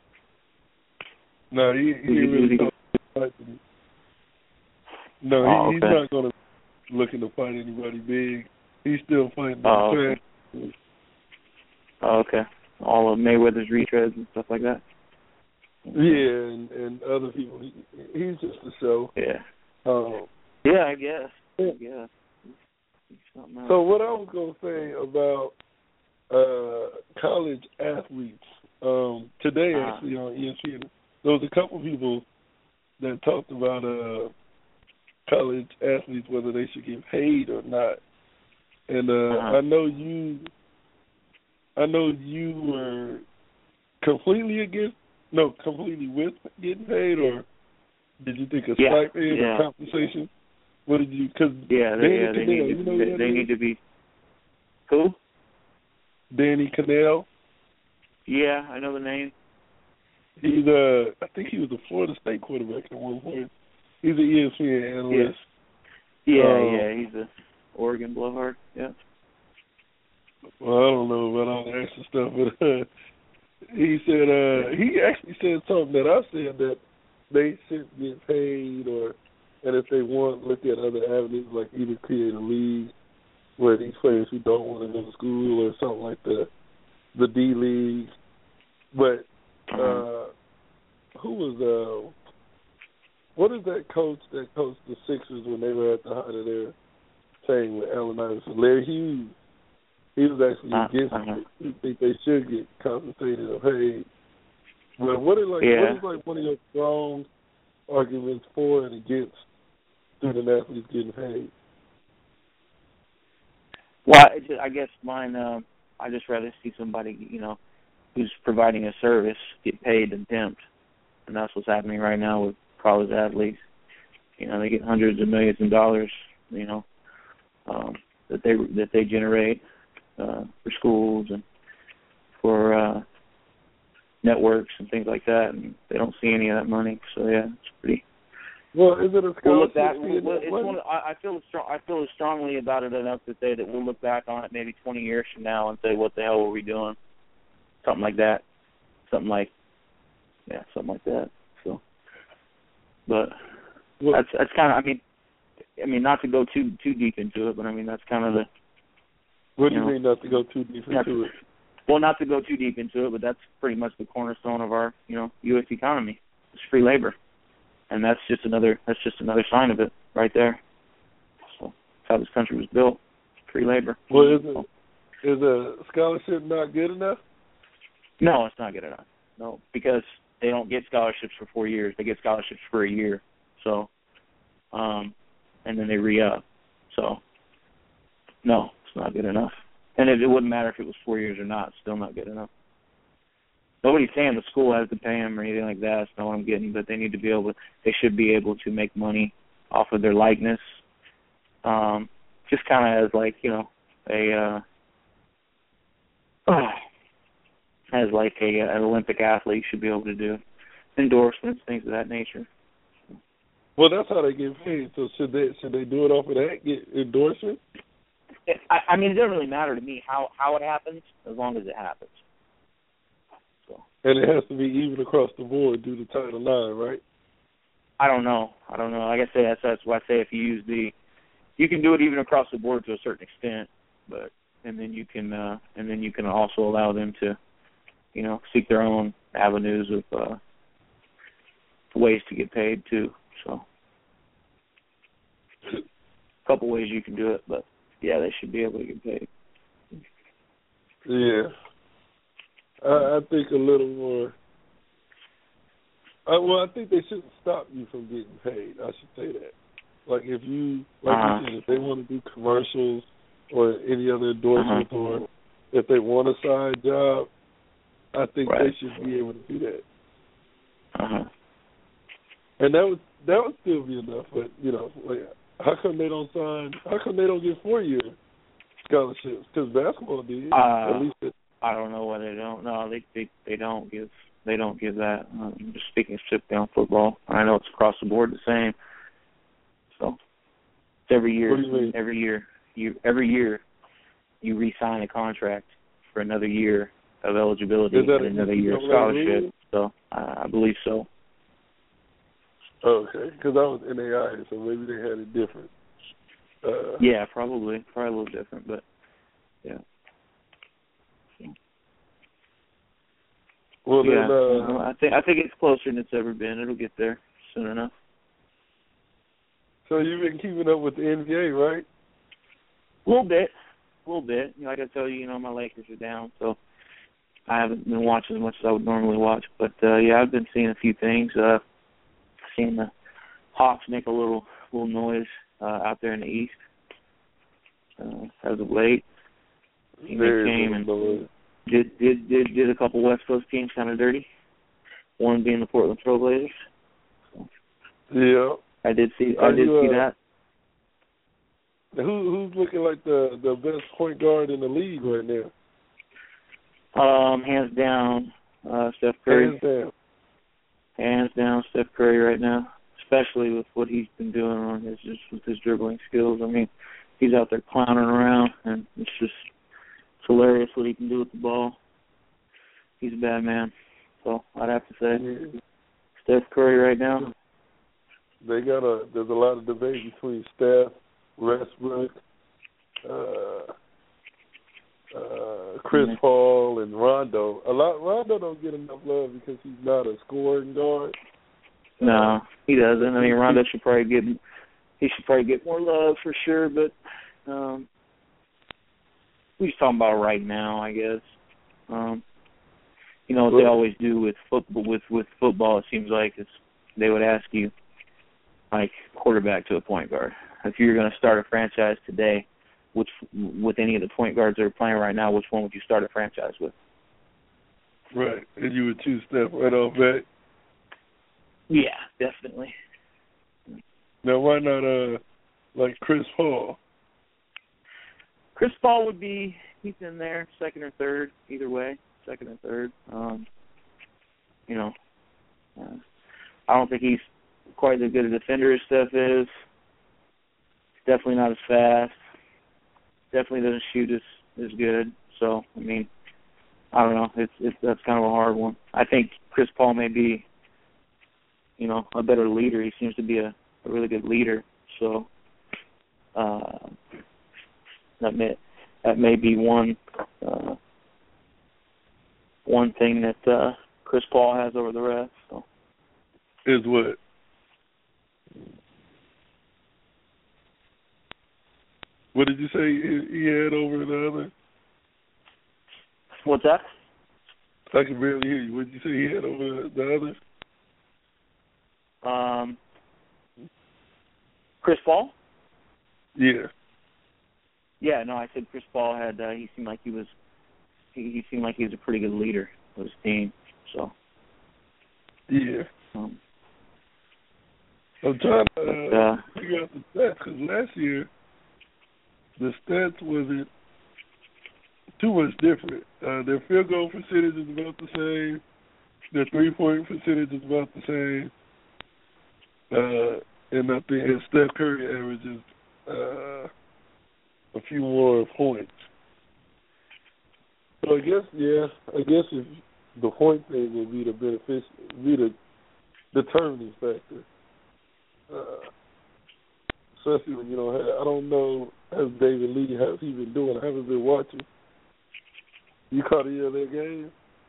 No, he he Who's he- really who's he- don't fight him. No, Oh, he, okay. he's not going to looking to fight anybody big. He's still fighting the Oh, okay. trash. oh, okay. All of Mayweather's retreads and stuff like that. Yeah, and, and other people. He, he's just a show. Yeah. Um, Yeah, I guess. I guess. Something else. so what I was going to say about uh, college athletes, um, today Uh-huh. actually on E S P N, there was a couple people that talked about uh, college athletes, whether they should get paid or not. And uh, Uh-huh. I know you, I know you were completely against, no, completely with getting paid, or did you think a Yeah, stipend yeah. or compensation? What did you? Because Yeah, they, yeah, they Canel, need you to. know They, that they is? need to be. Who? Danny Canel. Yeah, I know the name. He's uh, I think he was a Florida State quarterback at one point. He's an E S P N analyst. Yeah, Um, yeah, he's a Oregon blowhard. Yeah. Well, I don't know about all the extra stuff, but uh, he said uh, he actually said something that I said that they should get paid, or and if they want, look at other avenues like either create a league where these players who don't want to go to school or something like the the D League. But uh, who was uh, what is that coach that coached the Sixers when they were at the height of their team with Allen Iverson? Larry Hughes. He was actually uh, against uh-huh. it. He think they should get compensated or paid. But what is like yeah. what is like one of your strong arguments for and against student athletes getting paid? Well, I, just, I guess mine. Uh, I just rather see somebody, you know, who's providing a service get paid than pimped, and that's what's happening right now with college athletes. You know, they get hundreds of millions of dollars, you know, um, that they that they generate uh, for schools and for uh, networks and things like that, and they don't see any of that money. So yeah, it's pretty. Well, is it a scholarship? We'll look back. We'll, it's one, I, I feel strong, I feel as strongly about it enough to say that we'll look back on it maybe twenty years from now and say, "What the hell were we doing?" Something like that. Something like, yeah, something like that. So, but well, that's that's kind of. I mean, I mean, not to go too too deep into it, but I mean that's kind of the. What do you, you know, mean, not to go too deep into to, it? Well, not to go too deep into it, but that's pretty much the cornerstone of our, you know, U S economy. It's free labor. And that's just another that's just another sign of it right there. So that's how this country was built. Free labor. Well, is it, is a scholarship not good enough? No, it's not good enough. No, because they don't get scholarships for four years. They get scholarships for a year. So, um, and then they re-up. So, no, it's not good enough. And it, it wouldn't matter if it was four years or not. It's still not good enough. Nobody's saying the school has to pay them or anything like that. That's not what I'm getting. But they need to be able to, they should be able to make money off of their likeness. Um, just kind of as like, you know, a, uh, as like a, an Olympic athlete should be able to do. Endorsements, things of that nature. Well, that's how they get paid. So should they should they do it off of that, get endorsements? I, I mean, it doesn't really matter to me how, how it happens, as long as it happens. So. And it has to be even across the board due to Title nine, right? I don't know. I don't know. Like I say, that's, that's why I say if you use the, you can do it even across the board to a certain extent, but and then you can uh, and then you can also allow them to, you know, seek their own avenues of uh, ways to get paid too. So, a couple ways you can do it, but yeah, they should be able to get paid. Yeah. I, I think a little more. Uh, well, I think they shouldn't stop you from getting paid. I should say that. Like if you, like uh-huh. you said, if they want to do commercials or any other endorsements, uh-huh. or if they want a side job, I think right. they should be able to do that. Uh-huh. And that would that would still be enough. But you know, like, how come they don't sign? How come they don't get four year scholarships? Because basketball did. Uh, at least. It, I don't know why they don't. No, they they they don't give they don't give that. Um, just speaking strictly on football, I know it's across the board the same. So it's every year. What do you mean? Every year, you every year you re-sign a contract for another year of eligibility and another year of scholarship. So uh, I believe so. Okay, because I was N A I A, so maybe they had it different. Uh, yeah, probably, probably a little different, but yeah. Well, yeah, then, uh, I think I think it's closer than it's ever been. It'll get there soon enough. So you've been keeping up with the N B A, right? A little bit, a little bit. Like I tell you, you know, my Lakers are down, so I haven't been watching as much as I would normally watch. But uh, yeah, I've been seeing a few things. Uh, seeing the Hawks make a little little noise uh, out there in the East uh, as of late. They came and noise. did did did did a couple West Coast teams kind of dirty. One being the Portland Trailblazers. So, yeah, I did see I Are did you, see uh, that. Who who's looking like the the best point guard in the league right now? Um, hands down, uh, Steph Curry. Hands down. Hands down, Steph Curry right now, especially with what he's been doing on his just with his dribbling skills. I mean, he's out there clowning around, and it's just hilarious what he can do with the ball. He's a bad man. So I'd have to say Yeah. Steph Curry right now. They got a. There's a lot of debate between Steph, Westbrook, uh, uh, Chris Mm-hmm. Paul, and Rondo. A lot. Rondo don't get enough love because he's not a scoring guard. No, he doesn't. I mean, Rondo should probably get he should probably get more love for sure. But um, we're just talking about right now, I guess. Um, you know what they always do with football. With with football, it seems like it's they would ask you, like, quarterback to a point guard. If you're going to start a franchise today, which with any of the point guards that are playing right now, which one would you start a franchise with? Right, and you would choose Steph right off bat. Yeah, definitely. Now, why not uh like Chris Paul? Chris Paul would be, he's in there, second or third, either way, second or third. Um, you know, uh, I don't think he's quite as good a defender as Steph is. He's definitely not as fast. Definitely doesn't shoot as, as good. So, I mean, I don't know. It's, it's that's kind of a hard one. I think Chris Paul may be, you know, a better leader. He seems to be a, a really good leader. So, uh, that may that may be one uh, one thing that uh, Chris Paul has over the rest. So. Is what? What did you say he, he had over the other? What's that? I can barely hear you. What did you say he had over the other? Um, Chris Paul? Yeah. Yeah, no, I said Chris Paul had. Uh, he seemed like he was. He, he seemed like he was a pretty good leader of his team. So. Yeah. Um, I'm trying to uh, but, uh, figure out the stats because last year the stats wasn't too much different. Uh, their field goal percentage is about the same. Their three-point percentage is about the same. Uh, and I think and Steph Curry averages uh, a few more points. So I guess, yeah, I guess if the point thing will be the beneficial, be the determining factor. Uh, especially when you don't have, I don't know, has David Lee, how's he been doing? I haven't been watching. You caught any of their games?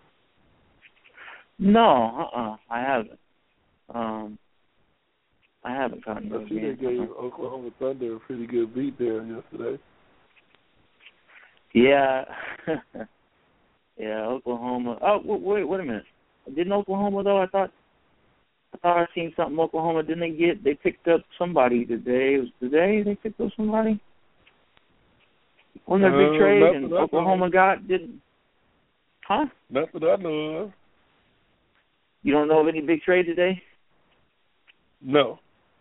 no, uh-uh, I haven't. Um, I haven't caught any I see they gave Oklahoma Thunder a pretty good beat there yesterday. Yeah. yeah, Oklahoma. Oh, wait, wait a minute. Didn't Oklahoma, though, I thought I thought I seen something Oklahoma. Didn't they get, they picked up somebody today. It was today they picked up somebody? Wasn't there a big Uh, trade not and that I know Oklahoma of. got, didn't, huh? Not that I know of. You don't know of any big trade today? No.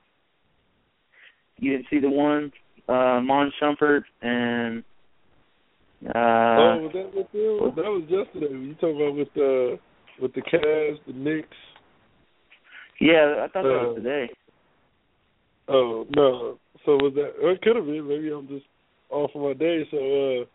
You didn't see the one, uh, Mon Shumpert and, uh, oh, was that with them? That was yesterday. You talking about with the, with the Cavs, the Knicks? yeah, I thought that Uh, was today. Oh, no. So was that, it could have been. Maybe I'm just off of my day. So, uh,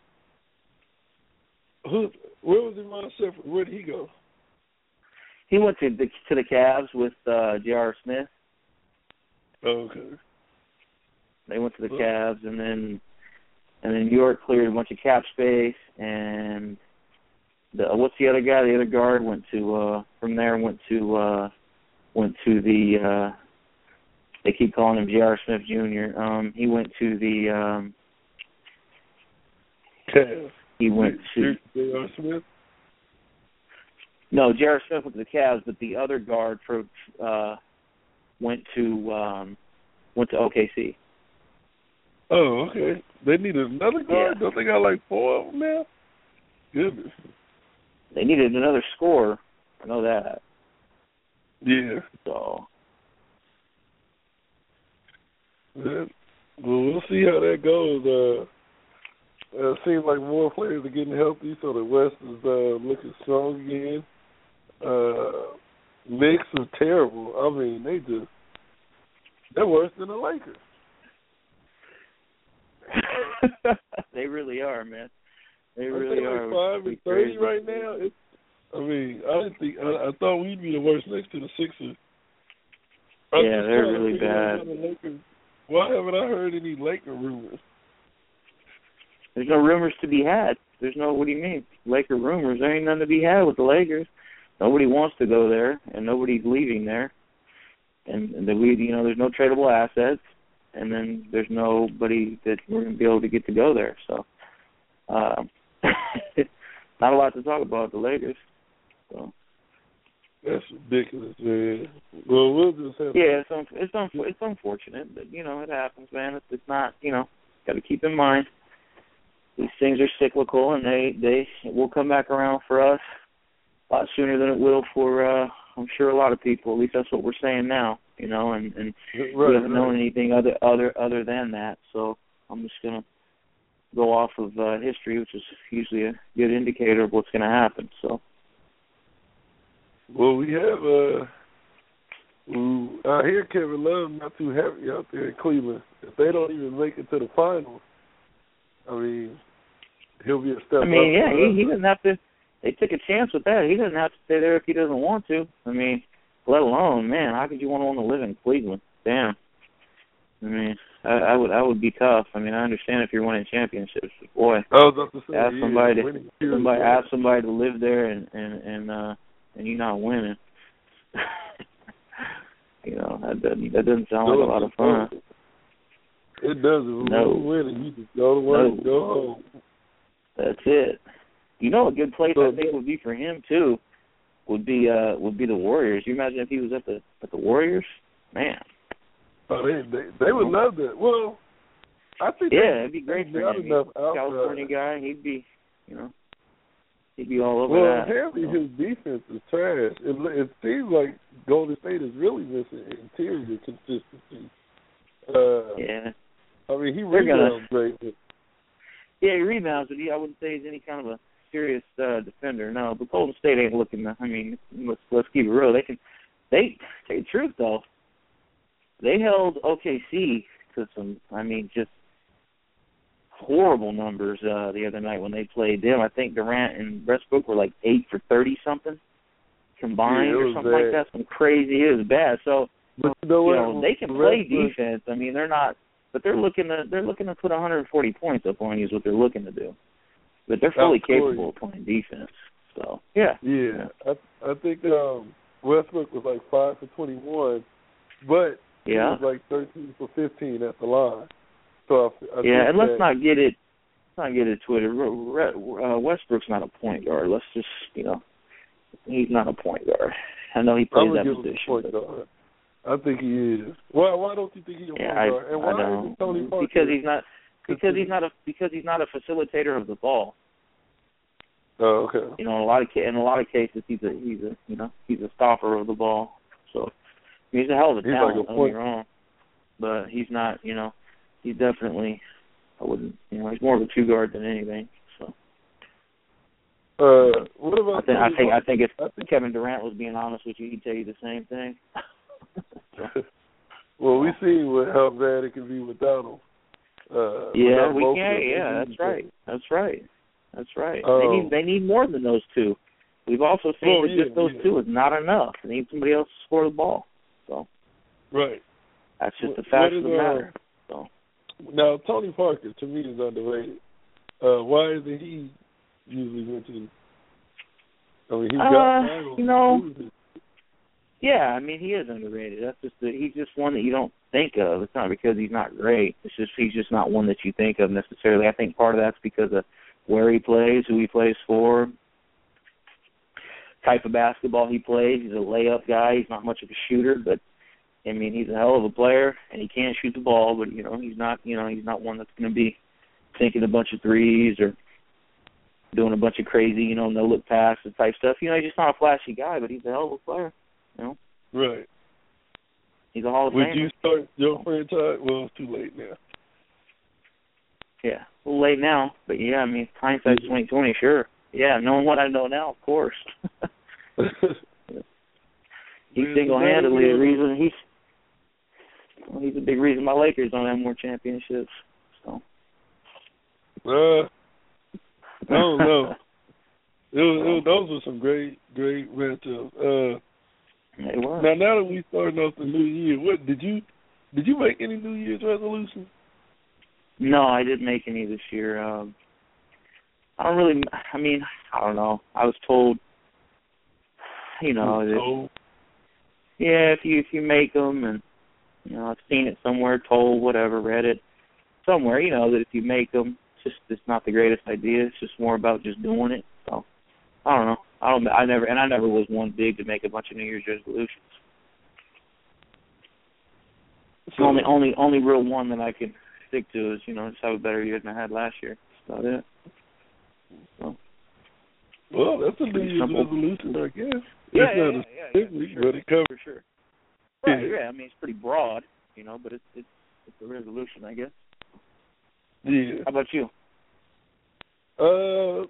who, where was Iman Shumpert? Where did he go? He went to the to the Cavs with uh, J R. Smith. Oh, okay. They went to the Well, Cavs, and then and then New York cleared a bunch of cap space, and the what's the other guy? The other guard went to uh, from there went to uh, went to the uh, they keep calling him J R. Smith Junior Um, he went to the um, Cavs. he went to J R. Smith? no J R. Smith went to the Cavs, but the other guard for uh, went to um, went to O K C. Oh, okay. They need another guard? Yeah. Don't they got like four of them now? Goodness. They needed another scorer. I know that. Yeah. So Well, we'll see how that goes. Uh, uh, it seems like more players are getting healthy, so the West is uh, looking strong again. Uh, Knicks is terrible. I mean, they just, they're worse than the Lakers. they really are, man. They Aren't really they are. like five and thirty right now? It's, I mean, I didn't think. I, I thought we'd be the worst next to the Sixers. I'm yeah, just they're trying to really figure out bad. how the Lakers, why haven't I heard any Laker rumors? There's no rumors to be had. There's no, what do you mean? Laker rumors. There ain't none to be had with the Lakers. Nobody wants to go there, and nobody's leaving there. And, and the, we, you know, there's no tradable assets, and then there's nobody that we're going to be able to get to go there. So, uh, not a lot to talk about with the Lakers. So. That's ridiculous, man. Well, we'll just have. Yeah, it's un- it's un- it's unfortunate, but you know it happens, man. It's, it's not, you know, got to keep in mind these things are cyclical, and they they will come back around for us a lot sooner than it will for uh, I'm sure a lot of people. At least that's what we're saying now, you know. And, and right, we haven't right. known anything other other other than that. So I'm just gonna go off of uh, history, which is usually a good indicator of what's going to happen. So. Well, we have, uh, ooh, I hear Kevin Love not too happy out there in Cleveland. If they don't even make it to the finals, I mean, he'll be a step up. I mean, yeah, he, he doesn't have to. They took a chance with that. He doesn't have to stay there if he doesn't want to. I mean, let alone, man, how could you want to want to live in Cleveland? Damn. I mean, I, I would I would be tough. I mean, I understand if you're winning championships, but boy, I was about to say, ask yeah, somebody winning to somebody ask somebody to live there and and and uh and you're not winning. You know, that doesn't that doesn't sound no, like a lot of fun. It doesn't. No. When you're winning, you just go to work, No. go home. That's it. You know, a good place So, I think would be for him too would be uh would be the Warriors. You imagine if he was at the at the Warriors, man. Oh, they they, they would love that. Well, I think Yeah, they, it'd be great they for got him. enough He's a California outside. guy. He'd be, you know, he'd be all over Well, that. apparently you know. his defense is trash. It, it seems like Golden State is really missing interior consistency. Uh, Yeah. I mean, he They're gonna- rebounds great. But Yeah, he rebounds, but he, I wouldn't say he's any kind of a serious uh, defender. No, but Golden State ain't looking. To, I mean, let's let's keep it real. They can. They tell you the truth though. They held O K C to some. I mean, just horrible numbers uh, the other night when they played them. I think Durant and Westbrook were like eight for thirty something combined Yeah, it or was something bad. like that. Some crazy. It was bad. So But you know you what? know they can The play rest of- defense. I mean, they're not. But they're looking to they're looking to put one hundred forty points up on you is what they're looking to do. But they're fully Of course. capable of playing defense. So yeah, Yeah, I I think um, Westbrook was like five for twenty-one, but yeah, he was like thirteen for fifteen at the line. So I, I yeah. think And let's that, not get it let's not get it twisted. Uh, Westbrook's not a point guard. Let's just you know he's not a point guard. I know he I plays would that give him position. a point but, guard. I think he is. Why? Why don't you think he's a yeah, point I, guard? And why I don't is Tony Parker? because he's not because he's not a because he's not a facilitator of the ball. Oh, okay. You know, in a lot of ca- in a lot of cases, he's a he's a you know he's a stopper of the ball. So I mean, he's a hell of a He's talent. like a Don't point- get me wrong, but he's not. You know, he's definitely. I wouldn't. You know, he's more of a two guard than anything. So Uh, what about I think I Tony think I Parker? think if I think- Kevin Durant was being honest with you, he'd tell you the same thing. Well, we see what, how bad it can be without him. Uh, yeah, without we both can. of them. Yeah, that's right. That's right. That's right. Um, they need they need more than those two. We've also seen well, that yeah, just those yeah. two is not enough. They need somebody else to score the ball. So Right. that's just the What- fact what of the is, uh, matter. So. Now, Tony Parker, to me, is underrated. Uh, why isn't he usually mentioned? I mean, he's got Uh, finals. you know, Yeah, I mean he is underrated. That's just the, he's just one that you don't think of. It's not because he's not great. It's just he's just not one that you think of necessarily. I think part of that's because of where he plays, who he plays for, type of basketball he plays. He's a layup guy. He's not much of a shooter, but I mean he's a hell of a player and he can shoot the ball. But you know he's not you know he's not one that's going to be taking a bunch of threes or doing a bunch of crazy you know no look passes type stuff. You know he's just not a flashy guy, but he's a hell of a player. You know? Right. He's a Hall of Would Famer. you start your franchise? Well, it's too late now. Yeah, a little late now, but yeah, I mean, hindsight's twenty twenty, sure. Yeah, knowing what I know now, of course. He's single-handedly the reason he's well, he's a big reason my Lakers don't have more championships. So. Uh, I don't know. It was, it was, those were some great, great matchups. Uh, They were. now, now that we starting off the new year, what did you did you make any New Year's resolutions? No, I didn't make any this year. Um, I don't really. I mean, I don't know. I was told, you know, that, Oh, yeah, if you if you make them, and you know, I've seen it somewhere, told, whatever, read it somewhere, you know, that if you make them, it's just it's not the greatest idea. It's just more about just doing it. So I don't know. I don't. I never, and I never was one big to make a bunch of New Year's resolutions. so, only, only, only real one that I can stick to is, you know, just have a better year than I had last year. That's about it. So. Well, that's a New Year's Simple. resolution, I guess. Yeah, it's yeah, not yeah, a yeah, specific, yeah, for sure. but it covers. For sure. Right, Yeah. yeah. I mean, it's pretty broad, you know, but it's it's it's a resolution, I guess. Yeah. How about you? Uh,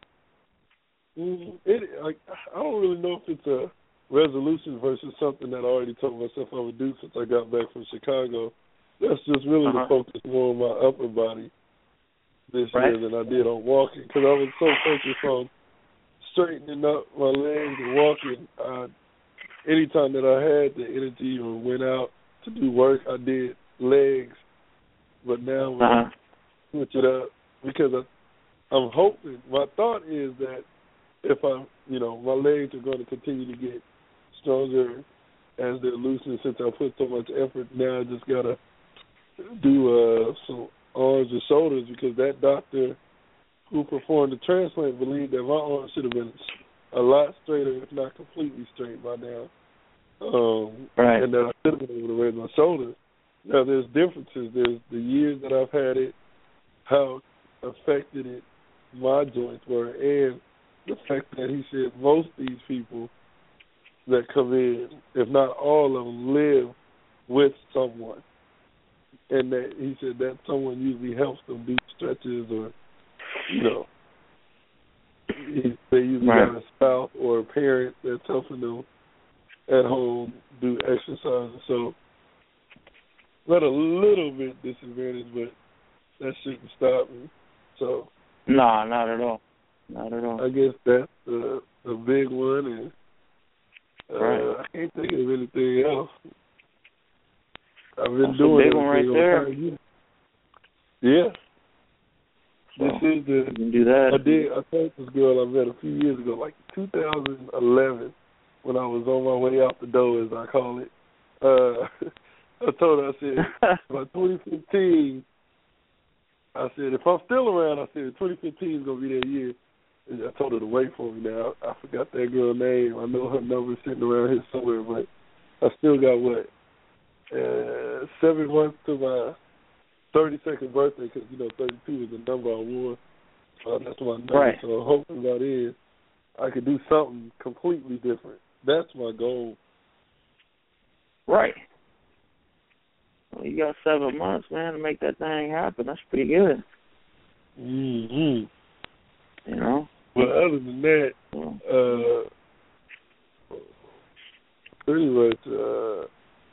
mm, it like I don't really know if it's a resolution versus something that I already told myself I would do since I got back from Chicago. That's just really Uh-huh. to focus more on my upper body this Right. year than I did on walking, because I was so focused on straightening up my legs and walking. I, anytime that I had the energy or went out to do work, I did legs. But now when Uh-huh. I switch it up, because I, I'm hoping, my thought is that if I, you know, my legs are going to continue to get stronger as they're loosening since I put so much effort. Now I just got to do uh, some arms and shoulders, because that doctor who performed the transplant believed that my arms should have been a lot straighter, if not completely straight by now. Um, Right. and that I should have been able to raise my shoulders. Now, there's differences. There's the years that I've had it, how affected it my joints were, and the fact that he said most of these people that come in, if not all of them, live with someone. And that he said that someone usually helps them do stretches, or, you know, he, they usually Right. got a spouse or a parent that's helping them at home do exercises. So, not a little bit disadvantaged, but that shouldn't stop me. So, No, not at all. Not at all. I guess that's the the big one, and uh, Right. I can't think of anything else. I've been That's a doing big one right everything there. on time. Yeah. So, This is the. you can do that. I did. I told this girl I met a few years ago, like two thousand eleven, when I was on my way out the door, as I call it. Uh, I told her, I said, by twenty fifteen, I said, if I'm still around, I said, twenty fifteen is going to be that year. And I told her to wait for me now. I forgot that girl's name. I know her number sitting around here somewhere, but I still got, what, uh, seven months to my thirty-second birthday, because, you know, thirty-two is the number I wore. Uh, that's my number. Right. So hoping by then I could do something completely different. That's my goal. Right. Well, you got seven months, man, to make that thing happen. That's pretty good. Mm-hmm. You know? But other than that, Well, uh, pretty much, uh,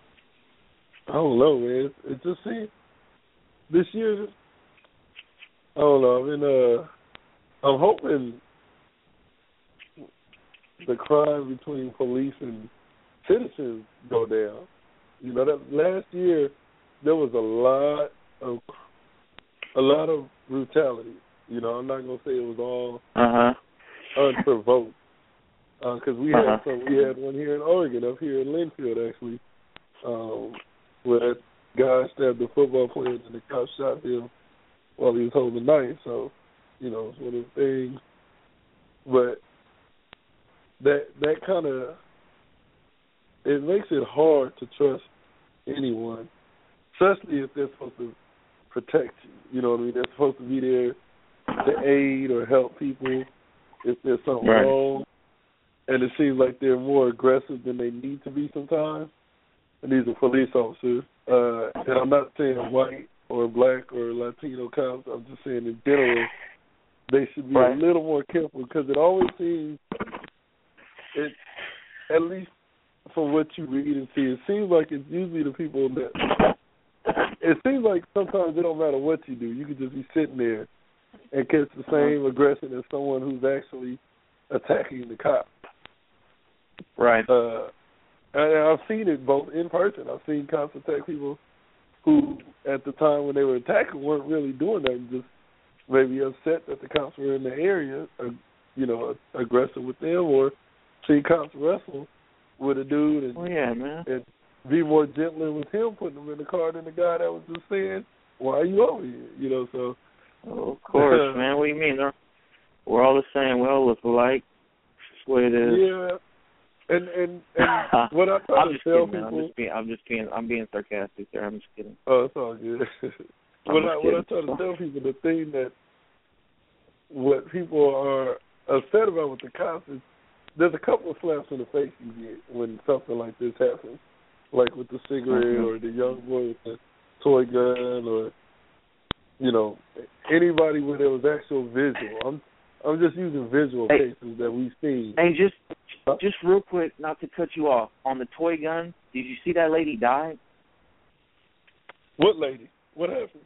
I don't know, man. It, it just seems, this year, I don't know, I mean, uh, I'm hoping the crime between police and citizens go down. You know, that last year there was a lot of a lot of brutality. You know, I'm not gonna say it was all uh-huh. unprovoked, because uh, we Uh-huh. had some. We had one here in Oregon, up here in Linfield, actually, um, where that guy stabbed the football player and the cop shot him while he was holding the knife. So, you know, it's one of the things. But that that kind of, it makes it hard to trust anyone, especially if they're supposed to protect you. You know what I mean? They're supposed to be there to aid or help people if there's something Right. wrong. And it seems like they're more aggressive than they need to be sometimes. And these are police officers. Uh, and I'm not saying white or black or Latino cops. I'm just saying in general, they should be Right. a little more careful, because it always seems, it, at least from what you read and see, it seems like it's usually the people that, it seems like sometimes it don't matter what you do. You could just be sitting there and catch the same uh-huh. aggression as someone who's actually attacking the cop. Right. Uh, and I've seen it both in person. I've seen cops attack people who, at the time when they were attacking, weren't really doing that, just maybe upset that the cops were in the area, or, you know, aggressive with them, or see cops wrestle with a dude and, oh, yeah, man. and be more gentle with him, putting him in the car than the guy that was just saying, why are you over here? You know, so. Oh, of course, man. What do you mean? We're all the same. We all look alike. That's the way it is. Yeah. And and, and what I try I'm to just tell kidding, people, man. I'm just being, I'm just being, I'm being sarcastic there. I'm just kidding. Oh, it's all good. what I what I try to so. tell people, the thing that what people are upset about with the cops is there's a couple of slaps in the face you get when something like this happens, like with the cigarette mm-hmm. or the young boy with the toy gun, or you know anybody where there was actual visual. I'm I'm just using visual hey, cases that we've seen. Hey, just just real quick, not to cut you off, on the toy gun, did you see that lady die? What lady? What happened?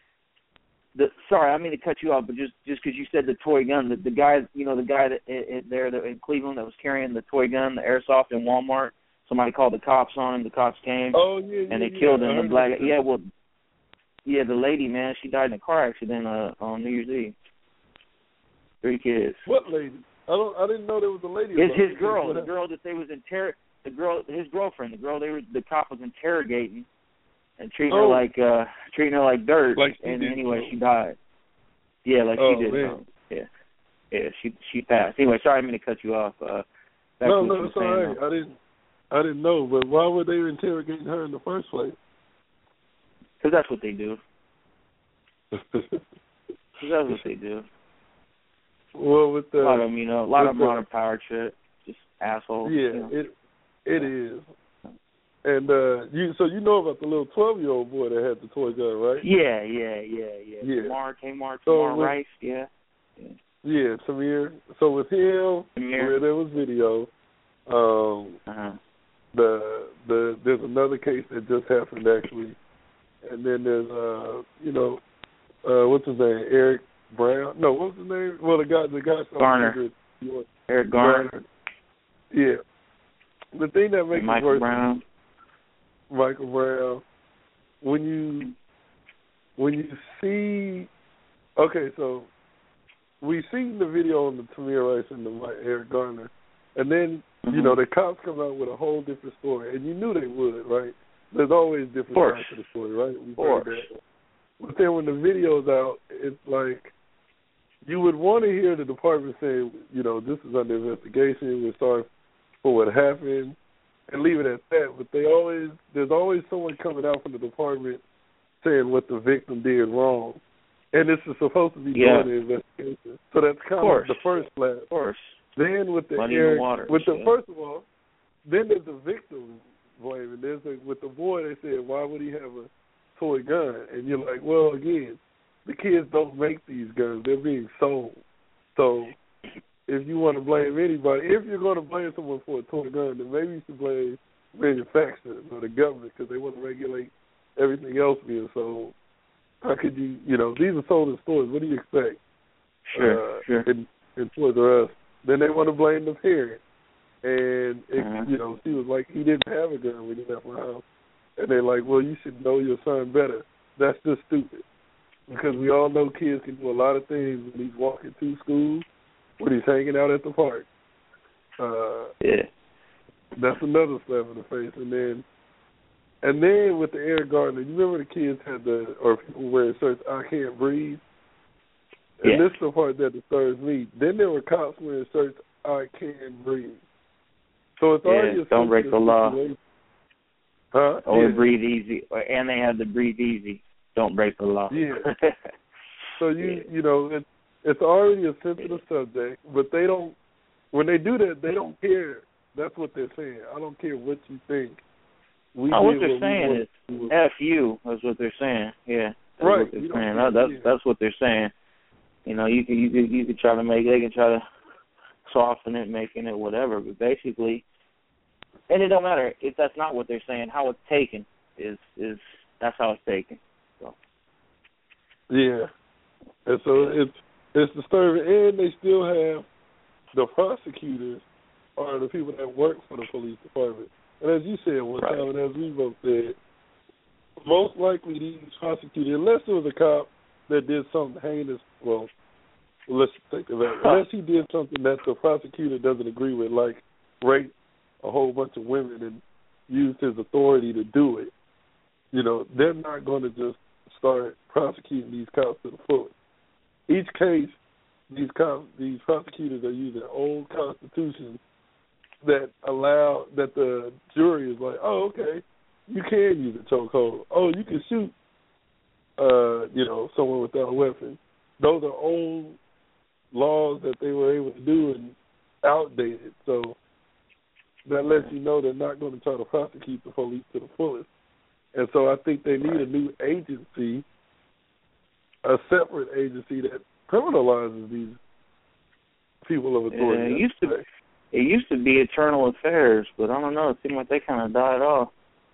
The, sorry, I didn't mean to cut you off, but just just because you said the toy gun, the, the guy, you know, the guy that it, it, there that, in Cleveland that was carrying the toy gun, the airsoft in Walmart, somebody called the cops on him. The cops came. Oh yeah, yeah, and they yeah, killed him. The black, yeah, well, yeah, the lady, man, she died in a car accident uh, on New Year's Eve. Three kids. What lady? I don't. I didn't know there was a lady. It's his girl. The girl that they was inter. The girl, his girlfriend. The girl they were. The cop was interrogating, and treating oh. her like uh, treating her like dirt. Like and anyway, she died. Yeah, like oh, she did. Man. Um, yeah, yeah. She she passed. Anyway, sorry, I didn't mean to cut you off. Uh, no, no, it's all right. I didn't. I didn't know, but why were they interrogating her in the first place? Because that's what they do. Because that's what they do. Well, with the a lot of them, you know, a lot of them on power trip, just assholes. Yeah, you know? it it is. And uh, you, so you know about the little twelve-year-old boy that had the toy gun, right? Yeah, yeah, yeah, yeah. Yeah. Tamar, Tamar, so Tamar with, Rice, yeah. yeah. Yeah, Tamir. So with him, Tamir. where there was video, um, uh-huh. the the there's another case that just happened actually, and then there's uh, you know, uh, what's his name, Eric Brown? No, what's his name? Well, the guy, the guy. Garner. Eric Garner. Garner. Yeah. The thing that makes and Michael it worse. Brown. Michael Brown. When you when you see, okay, so we seen the video on the Tamir Rice and the Eric Garner, and then mm-hmm. you know the cops come out with a whole different story, and you knew they would, right? There's always different sides to the story, right? Of course. But then when the video's out, it's like you would want to hear the department say, you know, this is under investigation. We're sorry for what happened, and leave it at that. But they always, there's always someone coming out from the department saying what the victim did wrong, and this is supposed to be yeah. doing the investigation. So that's kind of, of the first slap. Of course. Then with the Money Eric, in the water. with the yeah. first of all, then there's the victim blaming. There's a, with the boy, they said, why would he have a toy gun? And you're like, well, again, the kids don't make these guns. They're being sold. So if you want to blame anybody, if you're going to blame someone for a toy gun, then maybe you should blame manufacturers or the government because they want to regulate everything else being sold. How could you, you know, these are sold in stores. What do you expect? Sure, uh, sure. In, in Toys R Us. Then they want to blame the parent. And, it, uh-huh. you know, she was like, he didn't have a gun when he left my house. And they're like, well, you should know your son better. That's just stupid. Because we all know kids can do a lot of things when he's walking to school, when he's hanging out at the park. Uh, yeah. That's another slap in the face. And then and then with the Eric Garner, you remember the kids had the, or people wearing shirts, I can't breathe? And yeah. this is the part that disturbs me. Then there were cops wearing shirts, I can't breathe. So it's yeah, already a don't break the law. Huh? Only yeah. breathe easy. And they have to breathe easy. Don't break the law. Yeah. So, you yeah. you know, it, it's already a sensitive subject, but they don't, when they do that, they don't care. That's what they're saying. I don't care what you think. We oh, what they're what saying is F you. That's what they're saying. Yeah. That's right. What they're saying. That, that's, that's what they're saying. You know, you can you can you can try to make they can try to soften it, making it whatever, but basically, and it don't matter if that's not what they're saying. How it's taken is is that's how it's taken. So. Yeah, And so it's it's disturbing, and they still have the prosecutors are the people that work for the police department. And as you said one right. time, and as we both said, most likely these prosecutors, unless it was a cop that did something heinous, well, let's take that back. Unless he did something that the prosecutor doesn't agree with, like rape a whole bunch of women and used his authority to do it, you know, they're not going to just start prosecuting these cops to the fullest. Each case, these cops, these prosecutors are using old constitutions that allow, that the jury is like, oh, okay, you can use a chokehold. Oh, you can shoot, uh, you know, someone without a weapon. Those are old laws that they were able to do and outdated. So that lets you know they're not going to try to prosecute the police to the fullest. And so I think they need a new agency, a separate agency that criminalizes these people of authority. Yeah, it used to it used to be Internal Affairs, but I don't know. It seemed like they kind of died off.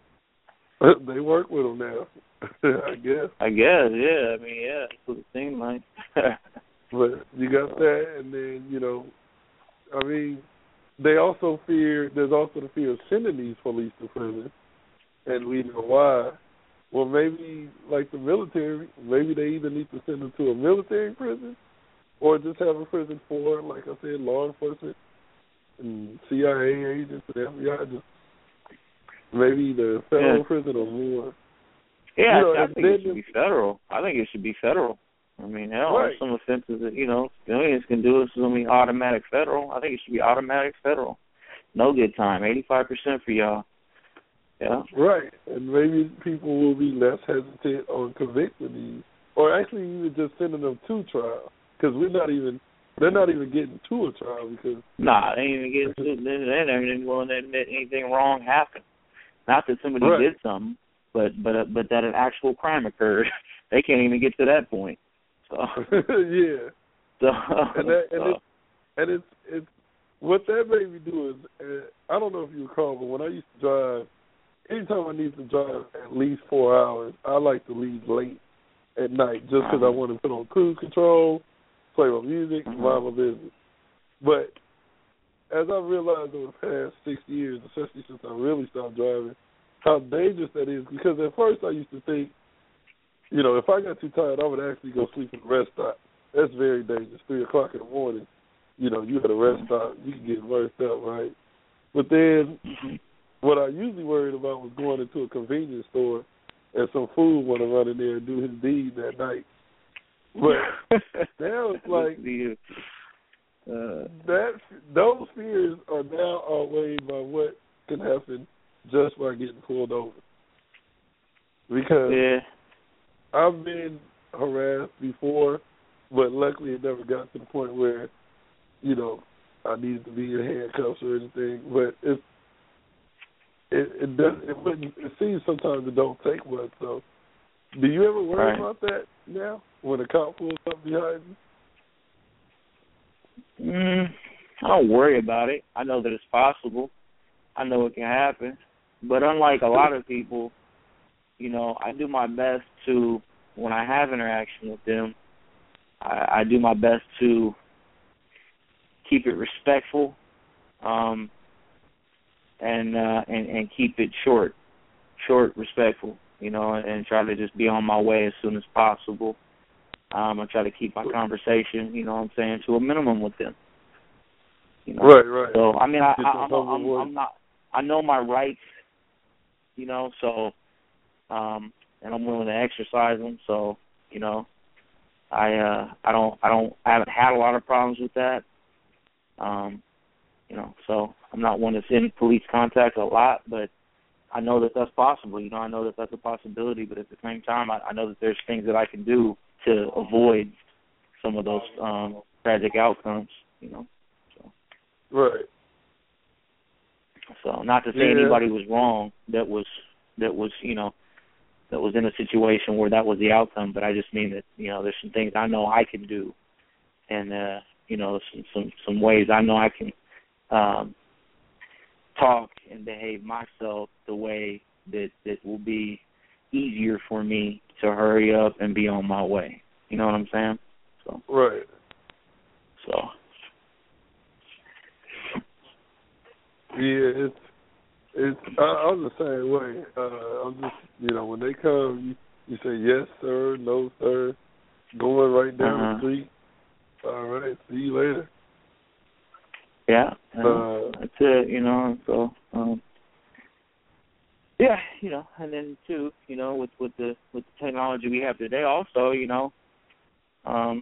They work with them now, I guess. I guess, yeah. I mean, yeah, that's what it seemed like. But you got that, and then, you know, I mean, they also fear, there's also the fear of sending these police to prison, and we know why. Well, maybe, like the military, maybe they either need to send them to a military prison or just have a prison for, like I said, law enforcement and C I A agents and F B I, just maybe the federal yeah. prison or more. Yeah, you know, I, I think it should be federal. I think it should be federal. I mean, hell, right. some offenses that, you know, civilians can do is going to be automatic federal. I think it should be automatic federal. No good time, eighty-five percent for y'all. Yeah. Right, and maybe people will be less hesitant on convicting these, or actually even just sending them to trial, because we're not even, they're not even getting to a trial because. Nah, they ain't even getting to, they're not even willing to admit anything wrong happened. Not that somebody right. did something, but but uh, but that an actual crime occurred. They can't even get to that point. So. yeah. So. And that, and so. it's and it's it's what that made me do is uh, I don't know if you recall, but when I used to drive. Anytime I need to drive at least four hours, I like to leave late at night just because I want to put on cruise control, play my music, and mind my business. But as I realized over the past six years, especially since I really stopped driving, how dangerous that is, because at first I used to think, you know, if I got too tired, I would actually go sleep at a rest stop. That's very dangerous. Three o'clock in the morning, you know, you at a rest stop, you can get worked up, right? But then what I usually worried about was going into a convenience store and some food want to run in there and do his deed that night. But now it's like uh, that those fears are now outweighed by what can happen just by getting pulled over. Because yeah. I've been harassed before, but luckily it never got to the point where, you know, I needed to be in handcuffs or anything. But it's It it, does, it wouldn't. It seems sometimes it don't take much. So, do you ever worry right. about that now when a cop pulls up behind you? Mm, I don't worry about it. I know that it's possible. I know it can happen. But unlike a lot of people, you know, I do my best to, when I have interaction with them, I, I do my best to keep it respectful. Um. And, uh, and and keep it short, short, respectful, you know, and, and try to just be on my way as soon as possible. Um, I try to keep my conversation, you know what I'm saying, to a minimum with them. You know? Right, right. So, I mean, I, I, I'm, I'm, I'm not, I know my rights, you know, so, um, and I'm willing to exercise them, so, you know, I, uh, I don't, I don't, I haven't had a lot of problems with that. Um, You know, so I'm not one that's in police contact a lot, but I know that that's possible. You know, I know that that's a possibility, but at the same time, I, I know that there's things that I can do to avoid some of those um, tragic outcomes, you know. So. Right. So not to say yeah. anybody was wrong that was, that was, you know, that was in a situation where that was the outcome, but I just mean that, you know, there's some things I know I can do and, uh, you know, some, some, some ways I know I can Um, talk and behave myself the way that, that will be easier for me to hurry up and be on my way. You know what I'm saying? So right. So yeah, it's it's. I, I'm the same way. Uh, I'm just you know when they come, you, you say yes sir, no sir, going right down uh-huh. the street. All right, see you later. Yeah, uh, that's it. You know, so. Um, Yeah, you know, and then too, you know, with, with the with the technology we have today, also, you know, um,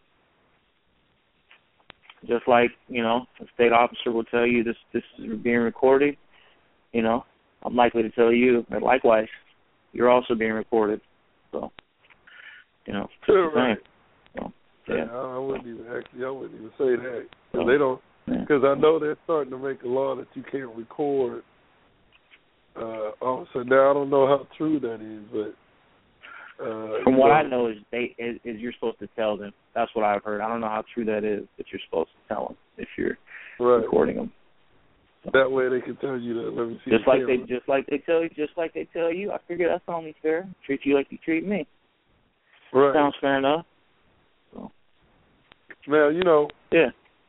just like you know, a state officer will tell you this this is being recorded. You know, I'm likely to tell you that likewise, you're also being recorded. So, you know, sure, the right. So, yeah, yeah, I wouldn't even actually, I wouldn't even say that because so, they don't. Because yeah. I know they're starting to make a law that you can't record. Uh, officer. Now I don't know how true that is, but uh, from what know, I know is they is, is you're supposed to tell them. That's what I've heard. I don't know how true that is, but you're supposed to tell them if you're right. recording them. So. That way they can tell you that. Let me see. Just the like camera. they just like they tell you, just like they tell you. I figure that's only fair. Treat you like you treat me. Right. Sounds fair enough. So. Now you know. Yeah.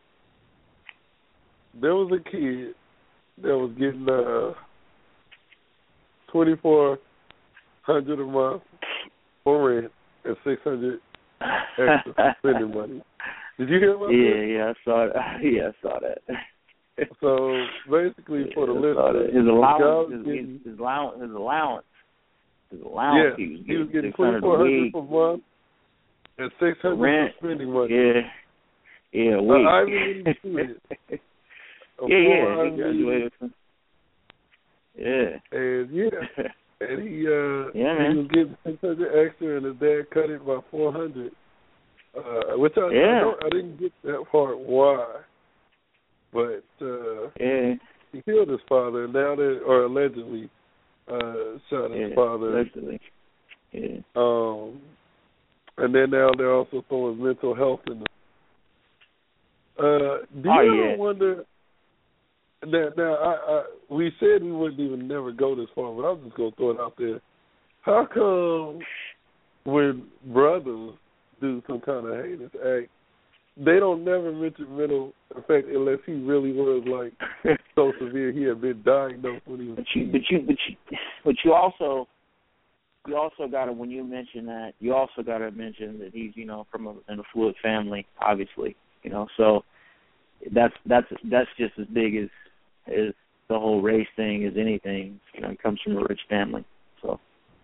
There was a kid that was getting uh. twenty-four hundred dollars a month for rent and six hundred dollars extra spending money. Did you hear about yeah, that? Yeah, I saw that. Yeah, I saw that. So basically, yeah, for the listeners, his allowance, his, getting, his allowance, his allowance, his allowance. Yeah, he was getting, he was getting twenty-four hundred dollars per month and six hundred dollars for spending money. Yeah, yeah, a week. Uh, I really didn't see it. yeah, yeah, he graduated from. Yeah. And yeah, and he uh yeah, man. he was getting six hundred extra, and his dad cut it by four hundred. Uh, which I yeah. I, don't, I didn't get that part why, but uh, yeah, he killed his father, and now they or allegedly uh, shot his yeah, father. Allegedly. Yeah. Um, and then now they're also throwing mental health in the. Uh, do oh, you ever yeah. wonder? Now, now I, I, we said we wouldn't even never go this far, but I'm just gonna throw it out there. How come when brothers do some kind of heinous act, they don't never mention mental effect unless he really was like so severe he had been diagnosed when he was. But you, but you, but you, but you also, you also got to when you mention that, you also got to mention that he's you know from a, an affluent family, obviously, you know, so that's that's that's just as big as as the whole race thing as anything. You know, he comes from a rich family, so.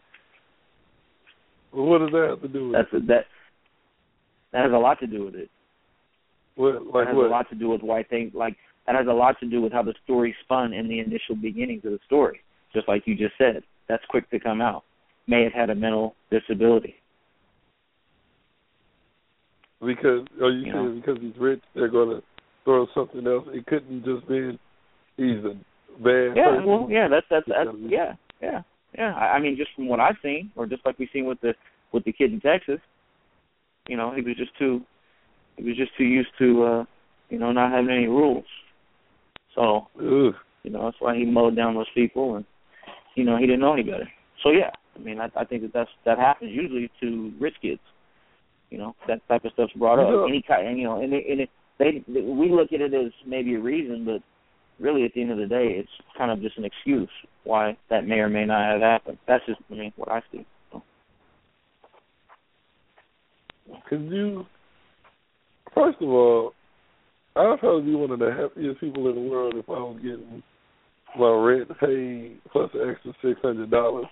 Well, what does that have to do with that's it? A, that that has a lot to do with it. What, like that has what? a lot to do with why things like that has a lot to do with how the story spun in the initial beginnings of the story. Just like you just said, that's quick to come out. May have had a mental disability. Because are you, you saying know? because he's rich, they're gonna throw something else? It couldn't just be he's a bad yeah, person. well, yeah, that's that's, that's yeah, yeah, yeah. I, I mean, just from what I've seen, or just like we've seen with the with the kid in Texas, you know, he was just too he was just too used to uh, you know not having any rules. So Ugh. you know that's why he mowed down those people, and you know he didn't know any better. So yeah, I mean, I, I think that that's that happens usually to rich kids. You know, that type of stuff's brought up. Yeah. Any kind, and, you know, and, it, and it, they, they we look at it as maybe a reason, but really, at the end of the day, it's kind of just an excuse why that may or may not have happened. That's just, I mean, what I see. So. Could you, first of all, I'd probably be one of the happiest people in the world if I was getting my rent paid plus an extra six hundred dollars.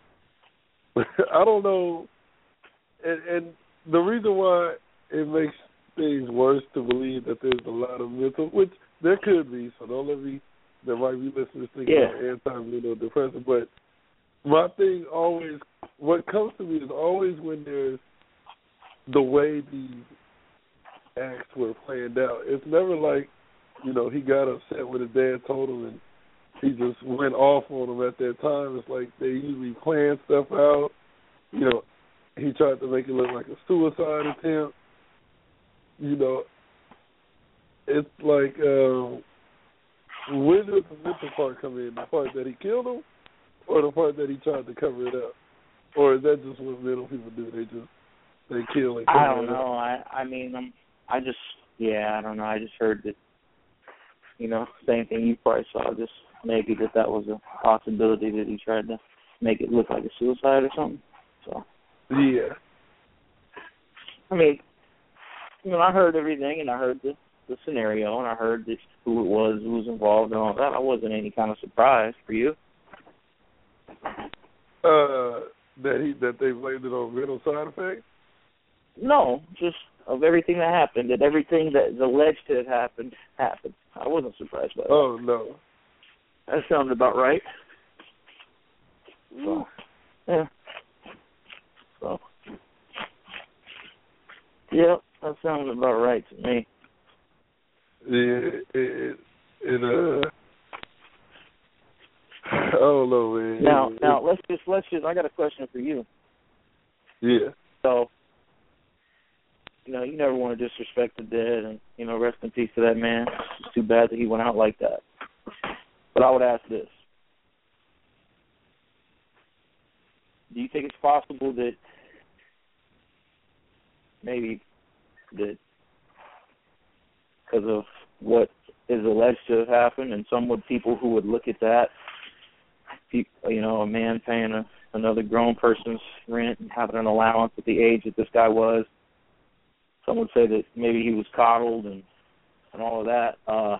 I don't know, and, and the reason why it makes things worse to believe that there's a lot of mental, which there could be, so don't let me, there might be listeners thinking yeah. about antidepressant, but my thing always, what comes to me is always when there's the way these acts were planned out. It's never like, you know, he got upset when his dad told him and he just went off on him at that time. It's like they usually plan stuff out. You know, he tried to make it look like a suicide attempt. You know, it's like, um, where does the mental part come in? The part that he killed him or the part that he tried to cover it up? Or is that just what mental people do? They just they kill and I don't know. I I mean, I'm, I just, yeah, I don't know. I just heard that, you know, same thing you probably saw, just maybe that that was a possibility that he tried to make it look like a suicide or something. So. Yeah. I mean, you know, I heard everything, and I heard the, the scenario, and I heard that who it was, who was involved, and all that. I wasn't any kind of surprise for you. Uh, that he that they blamed it on mental side effects? No, just of everything that happened, that everything that is alleged to have happened happened. I wasn't surprised by that. Oh no, that sounded about right. So, yeah. So, yeah, that sounds about right to me. Yeah, it, it, it uh, I don't know, man. Now, it, now it, let's just let's just. I got a question for you. Yeah. So, you know, you never want to disrespect the dead, and you know, rest in peace to that man. It's too bad that he went out like that. But I would ask this: do you think it's possible that maybe that because of what is alleged to have happened, and some would people who would look at that, you know, a man paying a, another grown person's rent and having an allowance at the age that this guy was, some would say that maybe he was coddled and and all of that. Uh,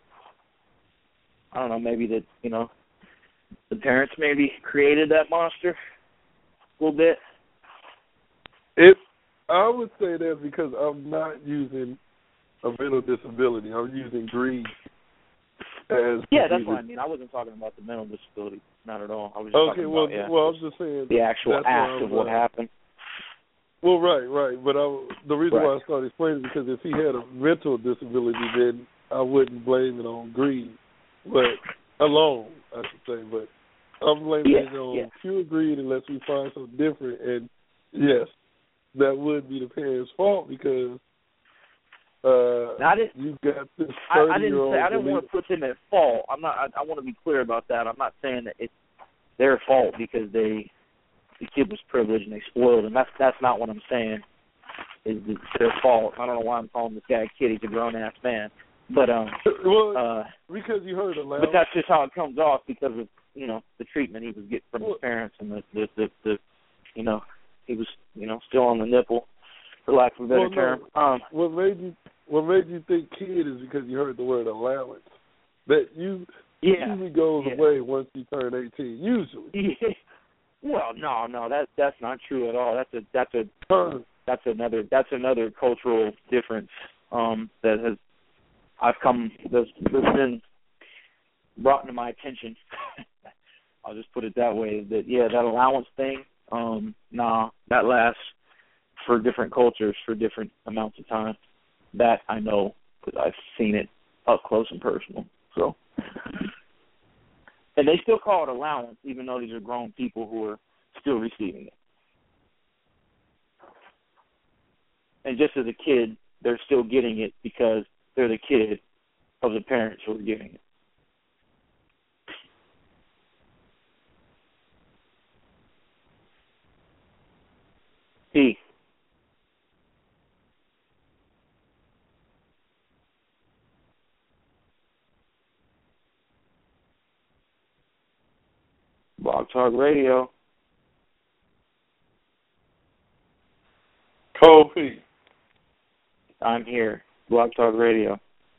I don't know, maybe that, you know, the parents maybe created that monster a little bit. It, I would say that because I'm not using a mental disability. I'm using greed as yeah, that's what I mean. I wasn't talking about the mental disability, not at all. I was just okay. talking Well, about, yeah, well, I was just saying the actual act of what uh, happened. Well, right, right. But I, the reason right. why I started explaining is because if he had a mental disability, then I wouldn't blame it on greed, but alone, I should say. But I'm blaming yeah, it on yeah. pure greed unless we find something different. And yes, that would be the parents' fault because uh, now, I didn't, you got this I, I didn't thirty-year-old. say I didn't want to put them at fault. I'm not. I, I want to be clear about that. I'm not saying that it's their fault because they the kid was privileged and they spoiled him. That's that's not what I'm saying. Is it's their fault. I don't know why I'm calling this guy a kid. He's a grown ass man. But um, well, uh, because you heard aloud. But that's just how it comes off because of you know the treatment he was getting from well, his parents and the the, the the you know he was you know still on the nipple, for lack of a better well, term. No. Um, what made you What made you think kid is because you heard the word allowance. That you yeah, usually goes yeah. away once you turn eighteen. Usually. Yeah. Well, no, no, that that's not true at all. That's a that's a Turn. that's another that's another cultural difference um, that has I've come that's, that's been brought to my attention. I'll just put it that way. That yeah, that allowance thing. Um, nah, that lasts for different cultures for different amounts of time. That I know because I've seen it up close and personal. So. And they still call it allowance, even though these are grown people who are still receiving it. And just as a kid, they're still getting it because they're the kid of the parents who are giving it. P. Blog Talk Radio. Kofi. I'm here. Blog Talk Radio.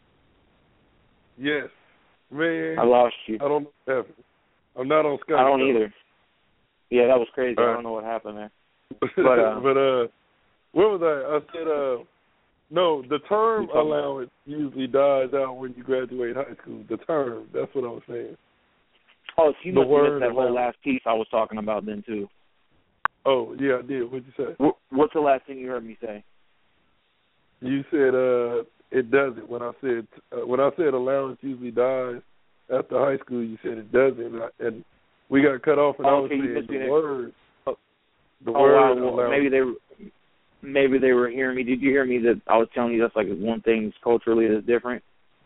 Yes. Man. I lost you. I don't know. I'm not on Skype. I don't though. either. Yeah, that was crazy. Right. I don't know what happened there. But, uh, but uh, where was I? I said, uh, no, the term allowance usually dies out when you graduate high school. The term. That's what I was saying. Oh, so you the must have missed that allowance. whole last piece I was talking about then, too. Oh, yeah, I did. What'd you say? What's the last thing you heard me say? You said uh, it doesn't. When I said uh, when I said allowance usually dies after high school, you said it doesn't, and we got cut off. And oh, I was okay, saying the it. word. Oh, the oh, word wow. Well, allowance. maybe they were, maybe they were hearing me. Did you hear me that I was telling you that's like one thing culturally that's different?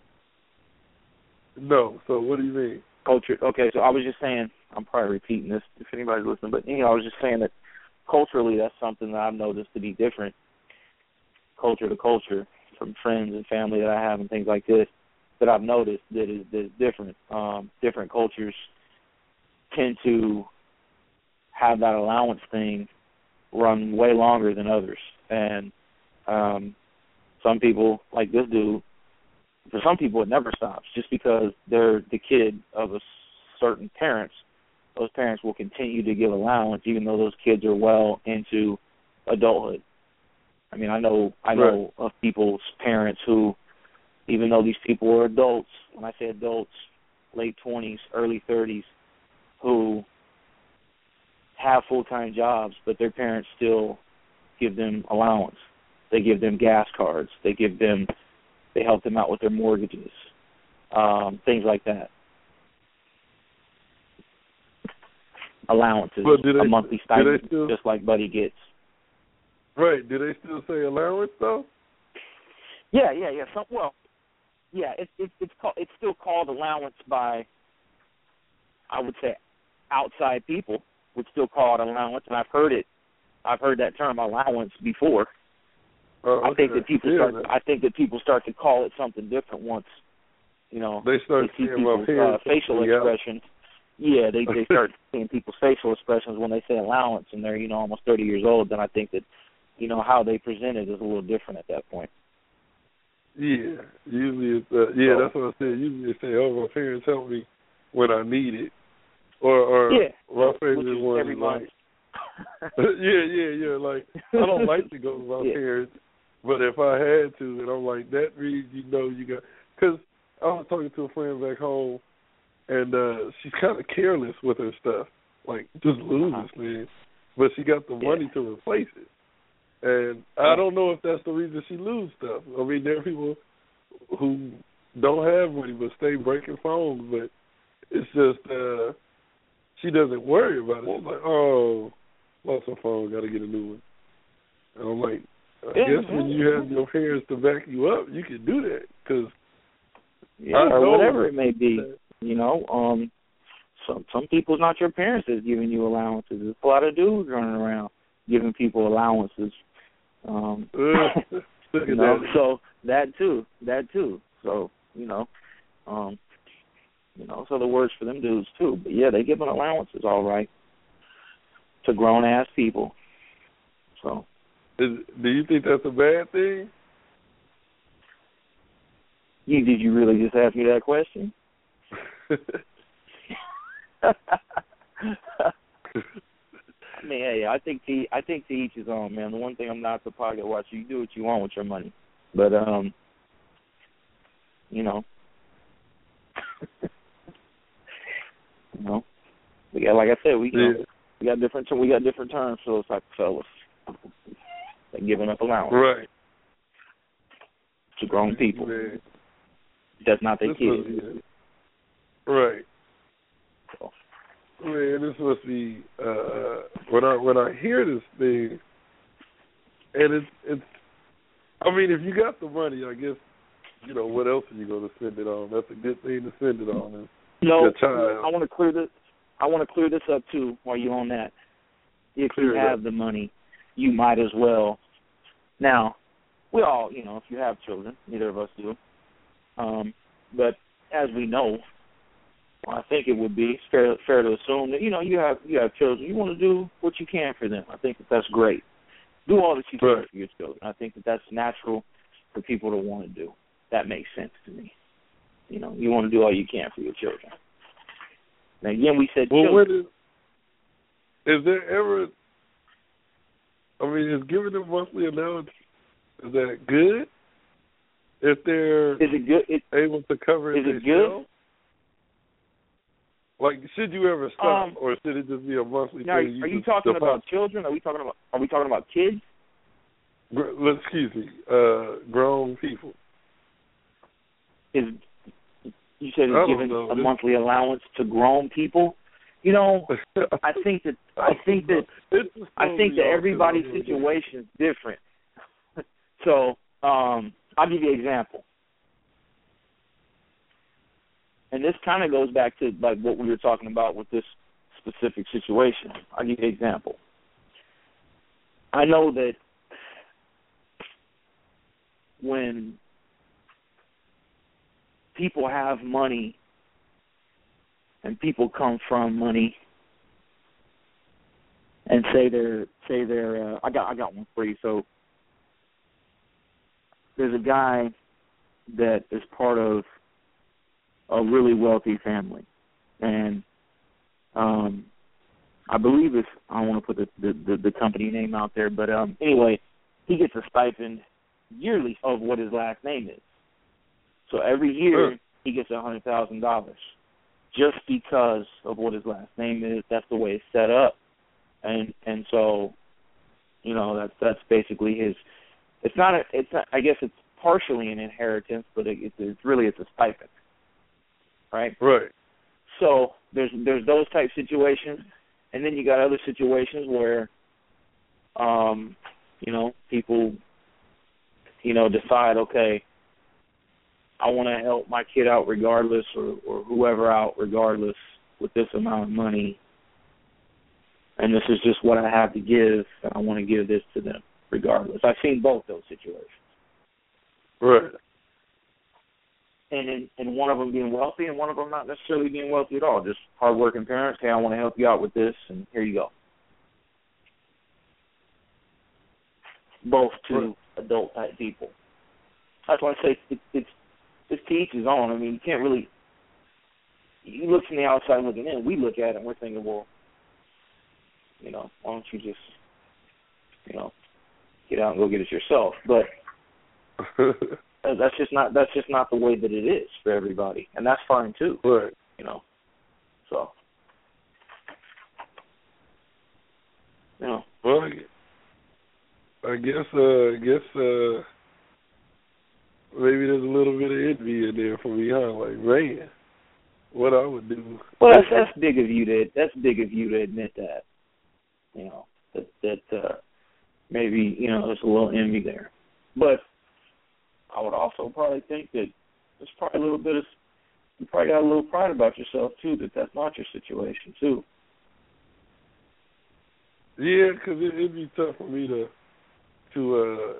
No. So what do you mean? Culture. Okay, so I was just saying. I'm probably repeating this if anybody's listening, but you know, I was just saying that culturally, that's something that I've noticed to be different, culture to culture, from friends and family that I have and things like this, that I've noticed that is, that is different. Um, different cultures tend to have that allowance thing run way longer than others. And um, some people, like this dude, for some people it never stops. Just because they're the kid of a certain parents, those parents will continue to give allowance even though those kids are well into adulthood. I mean, I know I know right. of people's parents who, even though these people are adults, when I say adults, late twenties, early thirties, who have full-time jobs, but their parents still give them allowance. They give them gas cards. They give them, they help them out with their mortgages, um, things like that. Allowances, they, a monthly stipend, still, just like Buddy gets. Right. Do they still say allowance, though? Yeah, yeah, yeah. Some, well, yeah, it, it, it's called, it's still called allowance by, I would say, outside people would still call it allowance, and I've heard it. I've heard that term allowance before. Oh, okay. I think that people yeah, start. I think that people start to call it something different once, you know, they start they see seeing people's uh, facial expressions. Yeah, they they start seeing people's facial expressions when they say allowance, and they're you know almost thirty years old. Then I think that you know how they present it is a little different at that point. Yeah, usually it's uh, yeah. So, that's what I said. Usually they say, "Oh, my parents help me when I need it," or or yeah, my favorite one every is month. like, yeah, yeah, yeah. Like I don't like to go to my yeah. parents, but if I had to, and I'm like, that means you know you got. Because I was talking to a friend back home, and uh, she's kind of careless with her stuff, like just loses, uh-huh. man. But she got the money yeah. to replace it. And I don't know if that's the reason she loses stuff. I mean, there are people who don't have money but stay breaking phones, but it's just uh, she doesn't worry about it. She's like, oh, lost her phone, got to get a new one. And I'm like, I yeah, guess yeah. when you have your parents to back you up, you can do that. Cause yeah, or whatever it may be. That. You know, um, some, some people's not your parents that's giving you allowances. There's a lot of dudes running around giving people allowances. Um, uh, you know, that. So that too, that too. So you know, um, you know, so the words for them dudes too. But yeah, they give them allowances, all right, to grown ass people. So, Is, do you think that's a bad thing? You did you really just ask me that question? I mean, hey, I think to I think to each his own, man. The one thing I'm not the pocket watcher. You do what you want with your money, but um, you know, you know, we got like I said, we yeah. got, we got different we got different terms for those type of fellas. They're giving up allowance, right, to grown people. Man. That's not their this kids, be, right? So. Man, this must be uh, when I when I hear this thing, and it's it's. I mean, if you got the money, I guess you know what else are you going to spend it on? That's a good thing to spend it on. Is no, your child. I want to clear this. I want to clear this up too. While you're on that, if clear you have the money, you might as well. Now, we all, you know, if you have children, neither of us do. Um, but as we know. I think it would be fair, fair to assume that, you know, you have you have children. You want to do what you can for them. I think that that's great. Do all that you can right. for your children. I think that that's natural for people to want to do. That makes sense to me. You know, you want to do all you can for your children. Now, again, we said well, children. Is, is there ever, I mean, is giving them monthly allowance, is that good? If they're is it good? It, able to cover it Is it good? Like, should you ever stop, um, or should it just be a monthly now, thing? You are you talking deposit? about children? Are we talking about? Are we talking about kids? Gr- excuse me, uh, grown people. Is you said it's giving know. a This... monthly allowance to grown people? You know, I think that I think that I think that everybody's situation is different. So, um, I'll give you an example. And this kind of goes back to like what we were talking about with this specific situation. I'll give you an example. I know that when people have money and people come from money and say they're say they're uh, I got I got one for you. So there's a guy that is part of a really wealthy family, and um, I believe it's I don't want to put the, the, the, the company name out there, but um, anyway, he gets a stipend yearly of what his last name is. So every year sure. he gets a hundred thousand dollars just because of what his last name is. That's the way it's set up, and and so you know that's that's basically his. It's not a. It's not, I guess it's partially an inheritance, but it, it's really it's a stipend, right? Right. So there's there's those type situations, and then you got other situations where, um, you know, people, you know, decide, okay, I want to help my kid out regardless, or, or whoever out regardless with this amount of money, and this is just what I have to give, and I want to give this to them regardless. I've seen both those situations. Right. And in, and one of them being wealthy, and one of them not necessarily being wealthy at all, just hardworking parents. Hey, I want to help you out with this, and here you go. Both two right. adult type people. That's why I say it's, it's it's to each his own. I mean, you can't really. You look from the outside looking in. We look at it and we're thinking, well, you know, why don't you just, you know, get out and go get it yourself? But that's just not that's just not the way that it is for everybody, and that's fine too. Right. You know. So. You know. Well, I guess uh, I guess uh, maybe there's a little bit of envy in there for me, huh? Like, man, what I would do. Well, that's that's big of you to that's big of you to admit that. You know that that uh, maybe you know there's a little envy there, but I would also probably think that there's probably a little bit of you probably got a little pride about yourself too, that that's not your situation too. Yeah, because it, it'd be tough for me to to uh,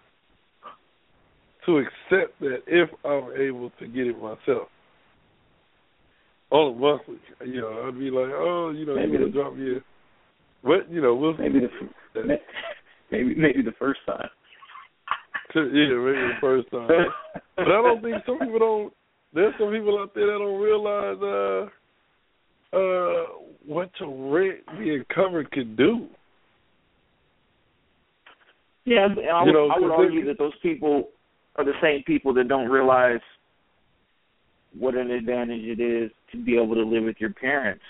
to accept that if I'm able to get it myself on a monthly, you know, I'd be like, oh, you know, maybe you want to drop me a, what, you know, we'll maybe the maybe maybe the first time. Yeah, maybe the first time. But I don't think some people don't. There's some people out there that don't realize uh, uh, what your rent being covered could do. Yeah, and I would, you know, I would argue that those people are the same people that don't realize what an advantage it is to be able to live with your parents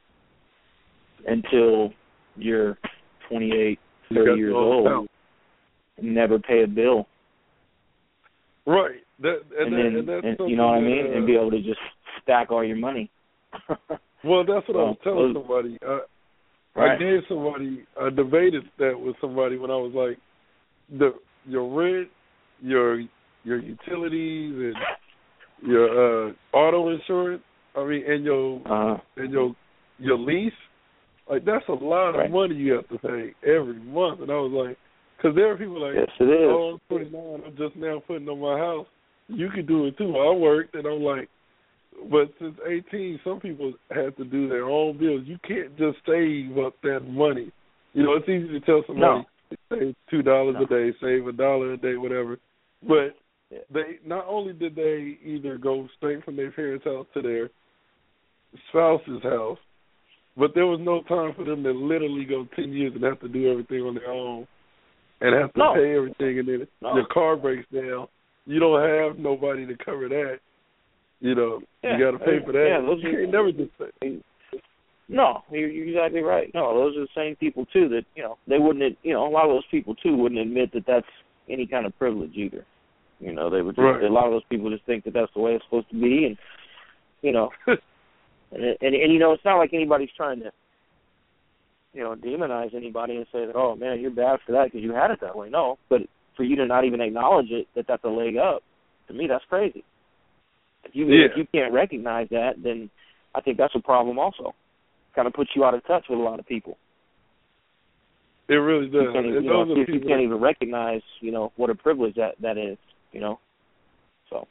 until you're twenty-eight, thirty years old out. and never pay a bill. Right. That, and, and that, then, and that's and, you know what I mean? That, uh, and be able to just stack all your money. Well, that's what so, I was telling those, somebody. I, right. I gave somebody, I debated that with somebody when I was like, the your rent, your your utilities, and your uh, auto insurance. I mean, and your uh, and your your lease. Like, that's a lot right. of money you have to pay every month. And I was like, because there are people like, yes, it is. oh, I'm twenty-nine, I'm just now putting on my house. You can do it too. I worked, and I'm like, but since eighteen, some people have to do their own bills. You can't just save up that money. You know, it's easy to tell somebody, no. save two dollars no. a day, save a dollar a day, whatever. But yeah. they not only did they either go straight from their parents' house to their spouse's house, but there was no time for them to literally go ten years and have to do everything on their own and have to no. pay everything, and then no. your car breaks down. You don't have nobody to cover that. You know, yeah. you got to pay for that. Yeah, those you are, can't never just say. No, you're, you're exactly right. No, those are the same people, too, that, you know, they wouldn't, you know, a lot of those people, too, wouldn't admit that that's any kind of privilege either. You know, they would just, right. a lot of those people just think that that's the way it's supposed to be, and, you know, and, and, and, you know, it's not like anybody's trying to, you know, demonize anybody and say that, oh, man, you're bad for that because you had it that way. No, but for you to not even acknowledge it, that that's a leg up, to me, that's crazy. If you yeah. if you can't recognize that, then I think that's a problem also. Kind of puts you out of touch with a lot of people. It really does. You can't, and you know, those are you people can't even recognize, you know, what a privilege that that is, you know. So.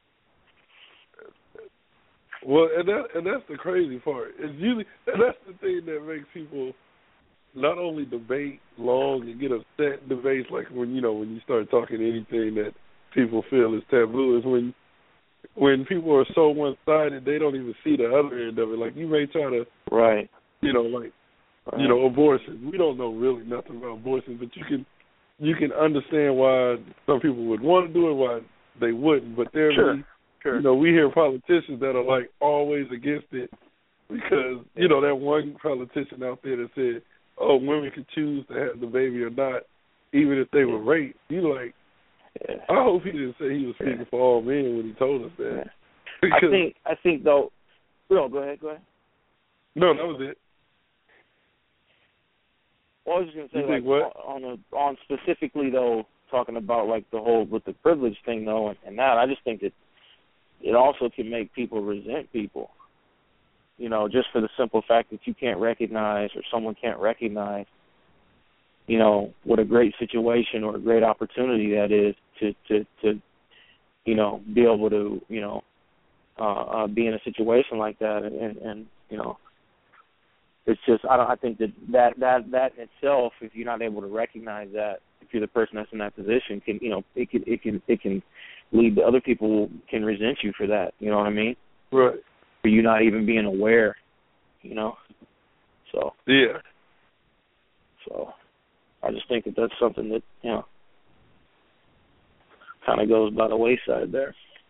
Well, and that and that's the crazy part. It's usually, and that's the thing that makes people not only debate long and get upset in debates, like when you know when you start talking anything that people feel is taboo, is when when people are so one sided they don't even see the other end of it. Like you may try to, right, you know, like right. you know, abortion. We don't know really nothing about abortion, but you can you can understand why some people would want to do it, why they wouldn't. But there sure. be Sure. You know, we hear politicians that are like always against it because, you know, that one politician out there that said, oh, women could choose to have the baby or not, even if they were raped. You like, yeah. I hope he didn't say he was speaking yeah. for all men when he told us that. Yeah. I think, I think though, no, go ahead, go ahead. No, that was it. Well, I was just going to say, you like, think what? on, a, on specifically, though, talking about, like, the whole, with the privilege thing, though, and, and that, I just think that it also can make people resent people, you know, just for the simple fact that you can't recognize or someone can't recognize, you know, what a great situation or a great opportunity that is to, to, to you know, be able to, you know, uh, uh, be in a situation like that. And, and, and, you know, it's just, I don't, I think that, that, that, that in itself, if you're not able to recognize that, if you're the person that's in that position, can, you know, it can, it can, it can, lead to other people can resent you for that, you know what I mean? Right. For you not even being aware, you know? So. Yeah. So, I just think that that's something that, you know, kind of goes by the wayside there.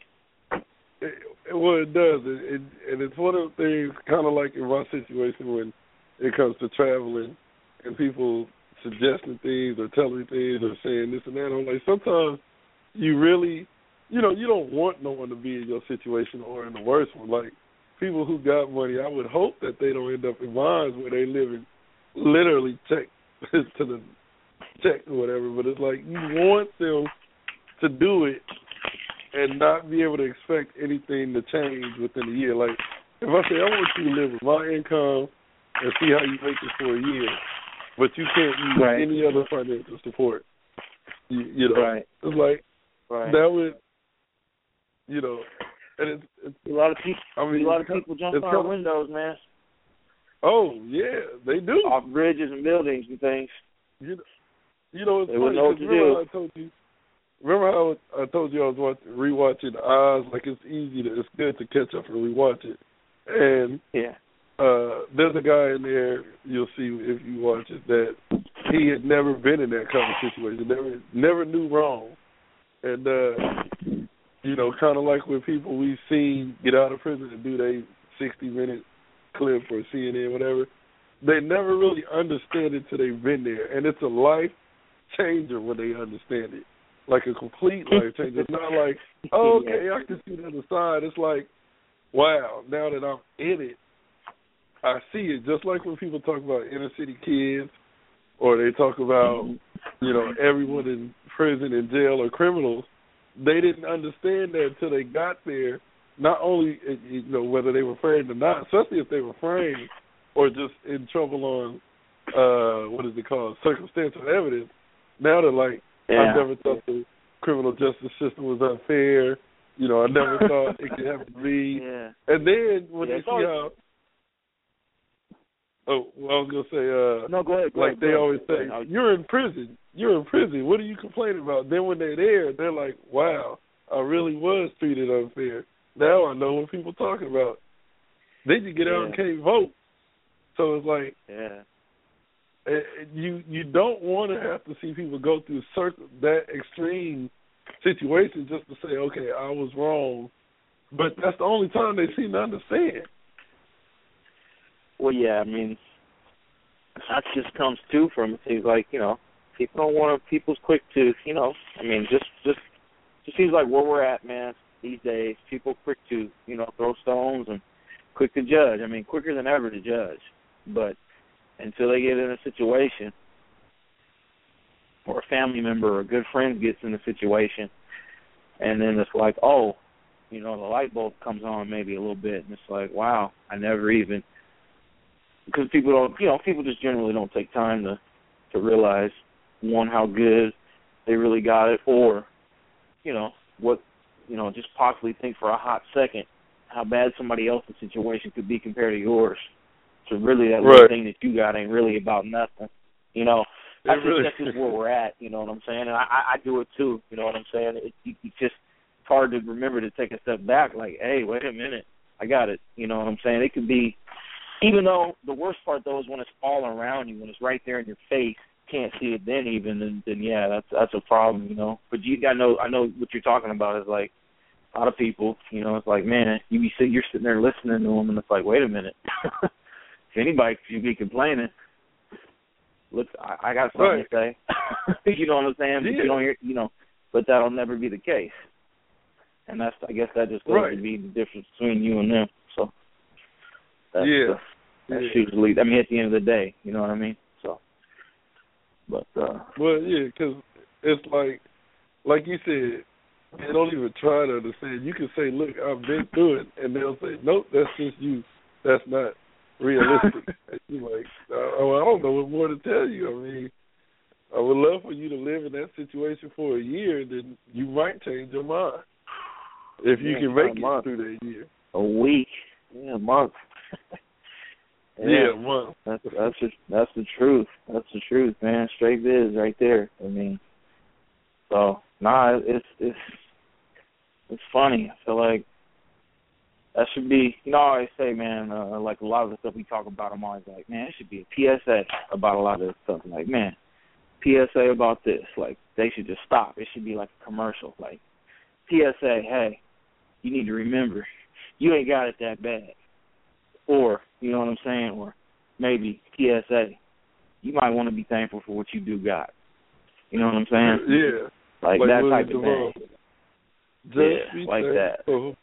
It, well, it does, it, it, and it's one of the things, kind of like in my situation when it comes to traveling and people suggesting things or telling me things or saying this and that. I'm like, sometimes you really... You know, you don't want no one to be in your situation or in the worst one. Like, people who got money, I would hope that they don't end up in mines where they live in literally check to the check or whatever. But it's like you want them to do it and not be able to expect anything to change within a year. Like, if I say, I want you to live with my income and see how you make it for a year, but you can't use right. any other financial support, you, you know, right. it's like right. that would... You know, and it's, it's a lot of people. I mean, a lot of people jump out of windows, man. Oh yeah, they do off bridges and buildings and things. You know, you know it's they funny. Know what to remember do. how I told you? Remember how I told you I was watching, rewatching Oz? Like it's easy to, it's good to catch up and rewatch it. And yeah, uh, there's a guy in there you'll see if you watch it that he had never been in that kind of situation. Never, never knew wrong, and. uh You know, kind of like when people we've seen get out of prison and do their sixty-minute clip for C N N, whatever, they never really understand it till they've been there. And it's a life changer when they understand it, like a complete life changer. It's not like, oh, okay, I can see the other side. It's like, wow, now that I'm in it, I see it. Just like when people talk about inner city kids or they talk about, you know, everyone in prison and jail or criminals, they didn't understand that until they got there, not only, you know, whether they were framed or not, especially if they were framed or just in trouble on, uh, what is it called, circumstantial evidence. Now they're like, yeah. I never thought the criminal justice system was unfair. You know, I never thought it could happen to me. Yeah. And then when yeah, they see how, oh, well, I was going to say, uh, no, go ahead, go like ahead, they go always ahead. say, you're in prison. You're in prison. What are you complaining about? Then when they're there, they're like, wow, I really was treated unfair. Now I know what people talking about. Then you get yeah. out and can't vote. So it's like, yeah. it, you you don't want to have to see people go through circle, that extreme situation just to say, okay, I was wrong. But that's the only time they seem to understand. Well, yeah, I mean, that just comes too from things like, you know, people don't want to, people's quick to, you know, I mean, just, just, just seems like where we're at, man, these days, people quick to, you know, throw stones and quick to judge. I mean, quicker than ever to judge. But until they get in a situation or a family member or a good friend gets in a situation and then it's like, oh, you know, the light bulb comes on maybe a little bit and it's like, wow, I never even, because people don't, you know, people just generally don't take time to to realize, one, how good they really got it, or, you know, what, you know, just possibly think for a hot second how bad somebody else's situation could be compared to yours. So really that right. little thing that you got ain't really about nothing. You know, that's, really, just, that's just where we're at, you know what I'm saying? And I, I do it too, you know what I'm saying? It, it, it's just it's hard to remember to take a step back, like, hey, wait a minute, I got it, you know what I'm saying? It could be, even though the worst part, though, is when it's all around you, when it's right there in your face, can't see it then even, then, then yeah, that's that's a problem, you know. But you, I know, I know what you're talking about is like a lot of people, you know, it's like, man, you be sit, you're sitting there listening to them, and it's like, wait a minute, if anybody should be complaining, look, I, I got something right. to say, you know what I'm saying? But yeah. you don't hear, you know, but that'll never be the case, and that's, I guess, that just goes right. to be the difference between you and them. So that's, yeah, uh, that's yeah. usually, I mean, at the end of the day, you know what I mean? So. But uh, well, yeah, because it's like, like you said, they don't even try to understand. You can say, "Look, I've been through it," and they'll say, "Nope, that's just you. That's not realistic." You're like, oh, I don't know what more to tell you. I mean, I would love for you to live in that situation for a year, then you might change your mind if you yeah, can make a it month. through that year. A week, yeah, a month. Yeah, yeah, a month. That's that's the, that's the truth. That's the truth, man. Straight biz right there. I mean, so nah, it's it's it's funny. I feel like that should be. You know, I always say, man, uh, like a lot of the stuff we talk about, I'm always like, man, it should be a P S A about a lot of this stuff. Like, man, P S A about this. Like, they should just stop. It should be like a commercial. Like, P S A, hey, you need to remember, you ain't got it that bad. Or, you know what I'm saying, or maybe P S A, you might want to be thankful for what you do got. You know what I'm saying? Yeah. Like, like that William type of DeVoe. thing. Just yeah, like that.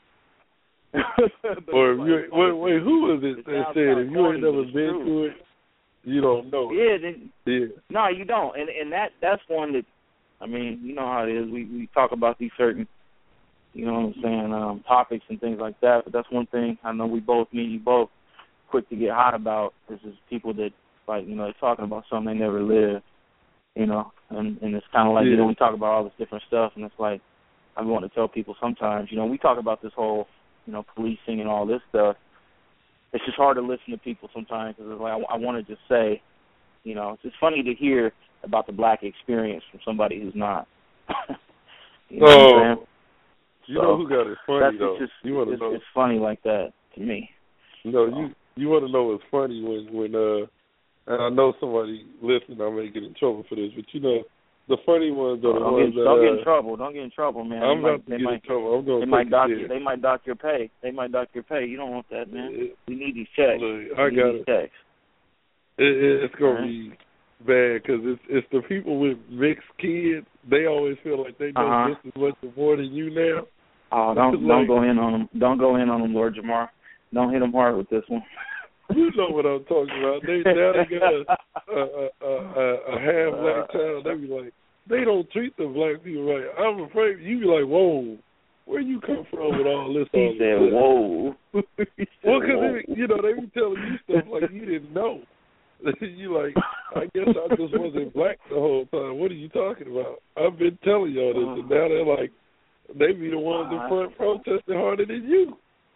Or if you, wait, wait, who was it that said if you ain't never been true. through it, you don't know it? Yeah, then, yeah. No, you don't. And and that that's one that, I mean, you know how it is. We we talk about these certain, you know what I'm saying, um, topics and things like that. But that's one thing I know we both, me and you both, quick to get hot about. This is people that, like, you know, they're talking about something they never lived, you know. And, and it's kind of like, yeah. you know, we talk about all this different stuff, and it's like, I want to tell people sometimes, you know, we talk about this whole, you know, policing and all this stuff. It's just hard to listen to people sometimes because it's like, I, I want to just say, you know, it's just funny to hear about the black experience from somebody who's not. you know oh, what I'm saying? You so know who got it funny, that's though? Just, you want to it's, know? It's funny like that to me. No, so. you you want to know what's funny when, when uh, and I know somebody listening, I may get in trouble for this, but you know, the funny ones are the don't ones get, that... Don't uh, get in trouble. Don't get in trouble, man. I'm they about might, to they get might, in trouble. I'm going they to might take dock it you, They might dock your pay. They might dock your pay. You don't want that, man. It, we need these checks. Look, we I need got these it. Checks. it, it it's going right. to be bad because it's, it's the people with mixed kids. They always feel like they know uh-huh. just as much or more than you now. Oh, don't like, don't go in on them. Don't go in on them, Lord Jamar. Don't hit them hard with this one. You know what I'm talking about. They now they got a a, a, a, a half black child. They be like, they don't treat the black people right. I'm afraid you be like, whoa, where you come from with all this? He all said, this? whoa. he said, well, because whoa. you know they be telling you stuff like you didn't know. You like, I guess I just wasn't black the whole time. What are you talking about? I've been telling y'all this, and now they're like, they be the ones in front protesting harder than you.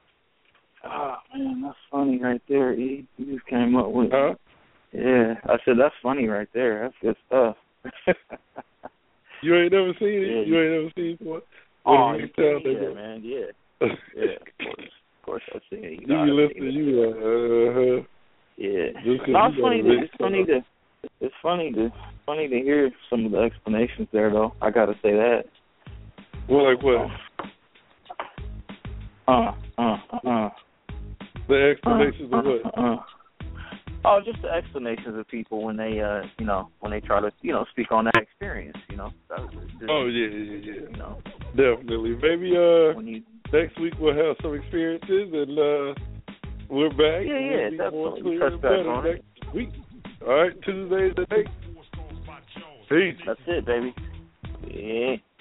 Oh, man, that's funny right there. He, he just came up with Huh? Yeah, I said, that's funny right there. That's good stuff. You ain't never seen it? Yeah. You ain't never seen it? Oh, you seen it, yeah, man, yeah. Yeah, of course. Of course I've seen it. You, you be listening, you like, uh-huh. Yeah. No, it's funny, to, it's funny to, it's funny to, funny to hear some of the explanations there, though. I got to say that. Well, like what? Uh, uh, uh, uh. The explanations uh, of what? Uh, uh. Oh, just the explanations of people when they, uh, you know, when they try to, you know, speak on that experience, you know. That was just, oh, yeah, yeah, yeah. You know. Definitely. Maybe uh, when you, next week we'll have some experiences, and uh, we're back. Yeah, we'll yeah, be definitely. more clear Touch and back better on next it. week. All right, Tuesday today. Peace. That's it, baby. Yeah.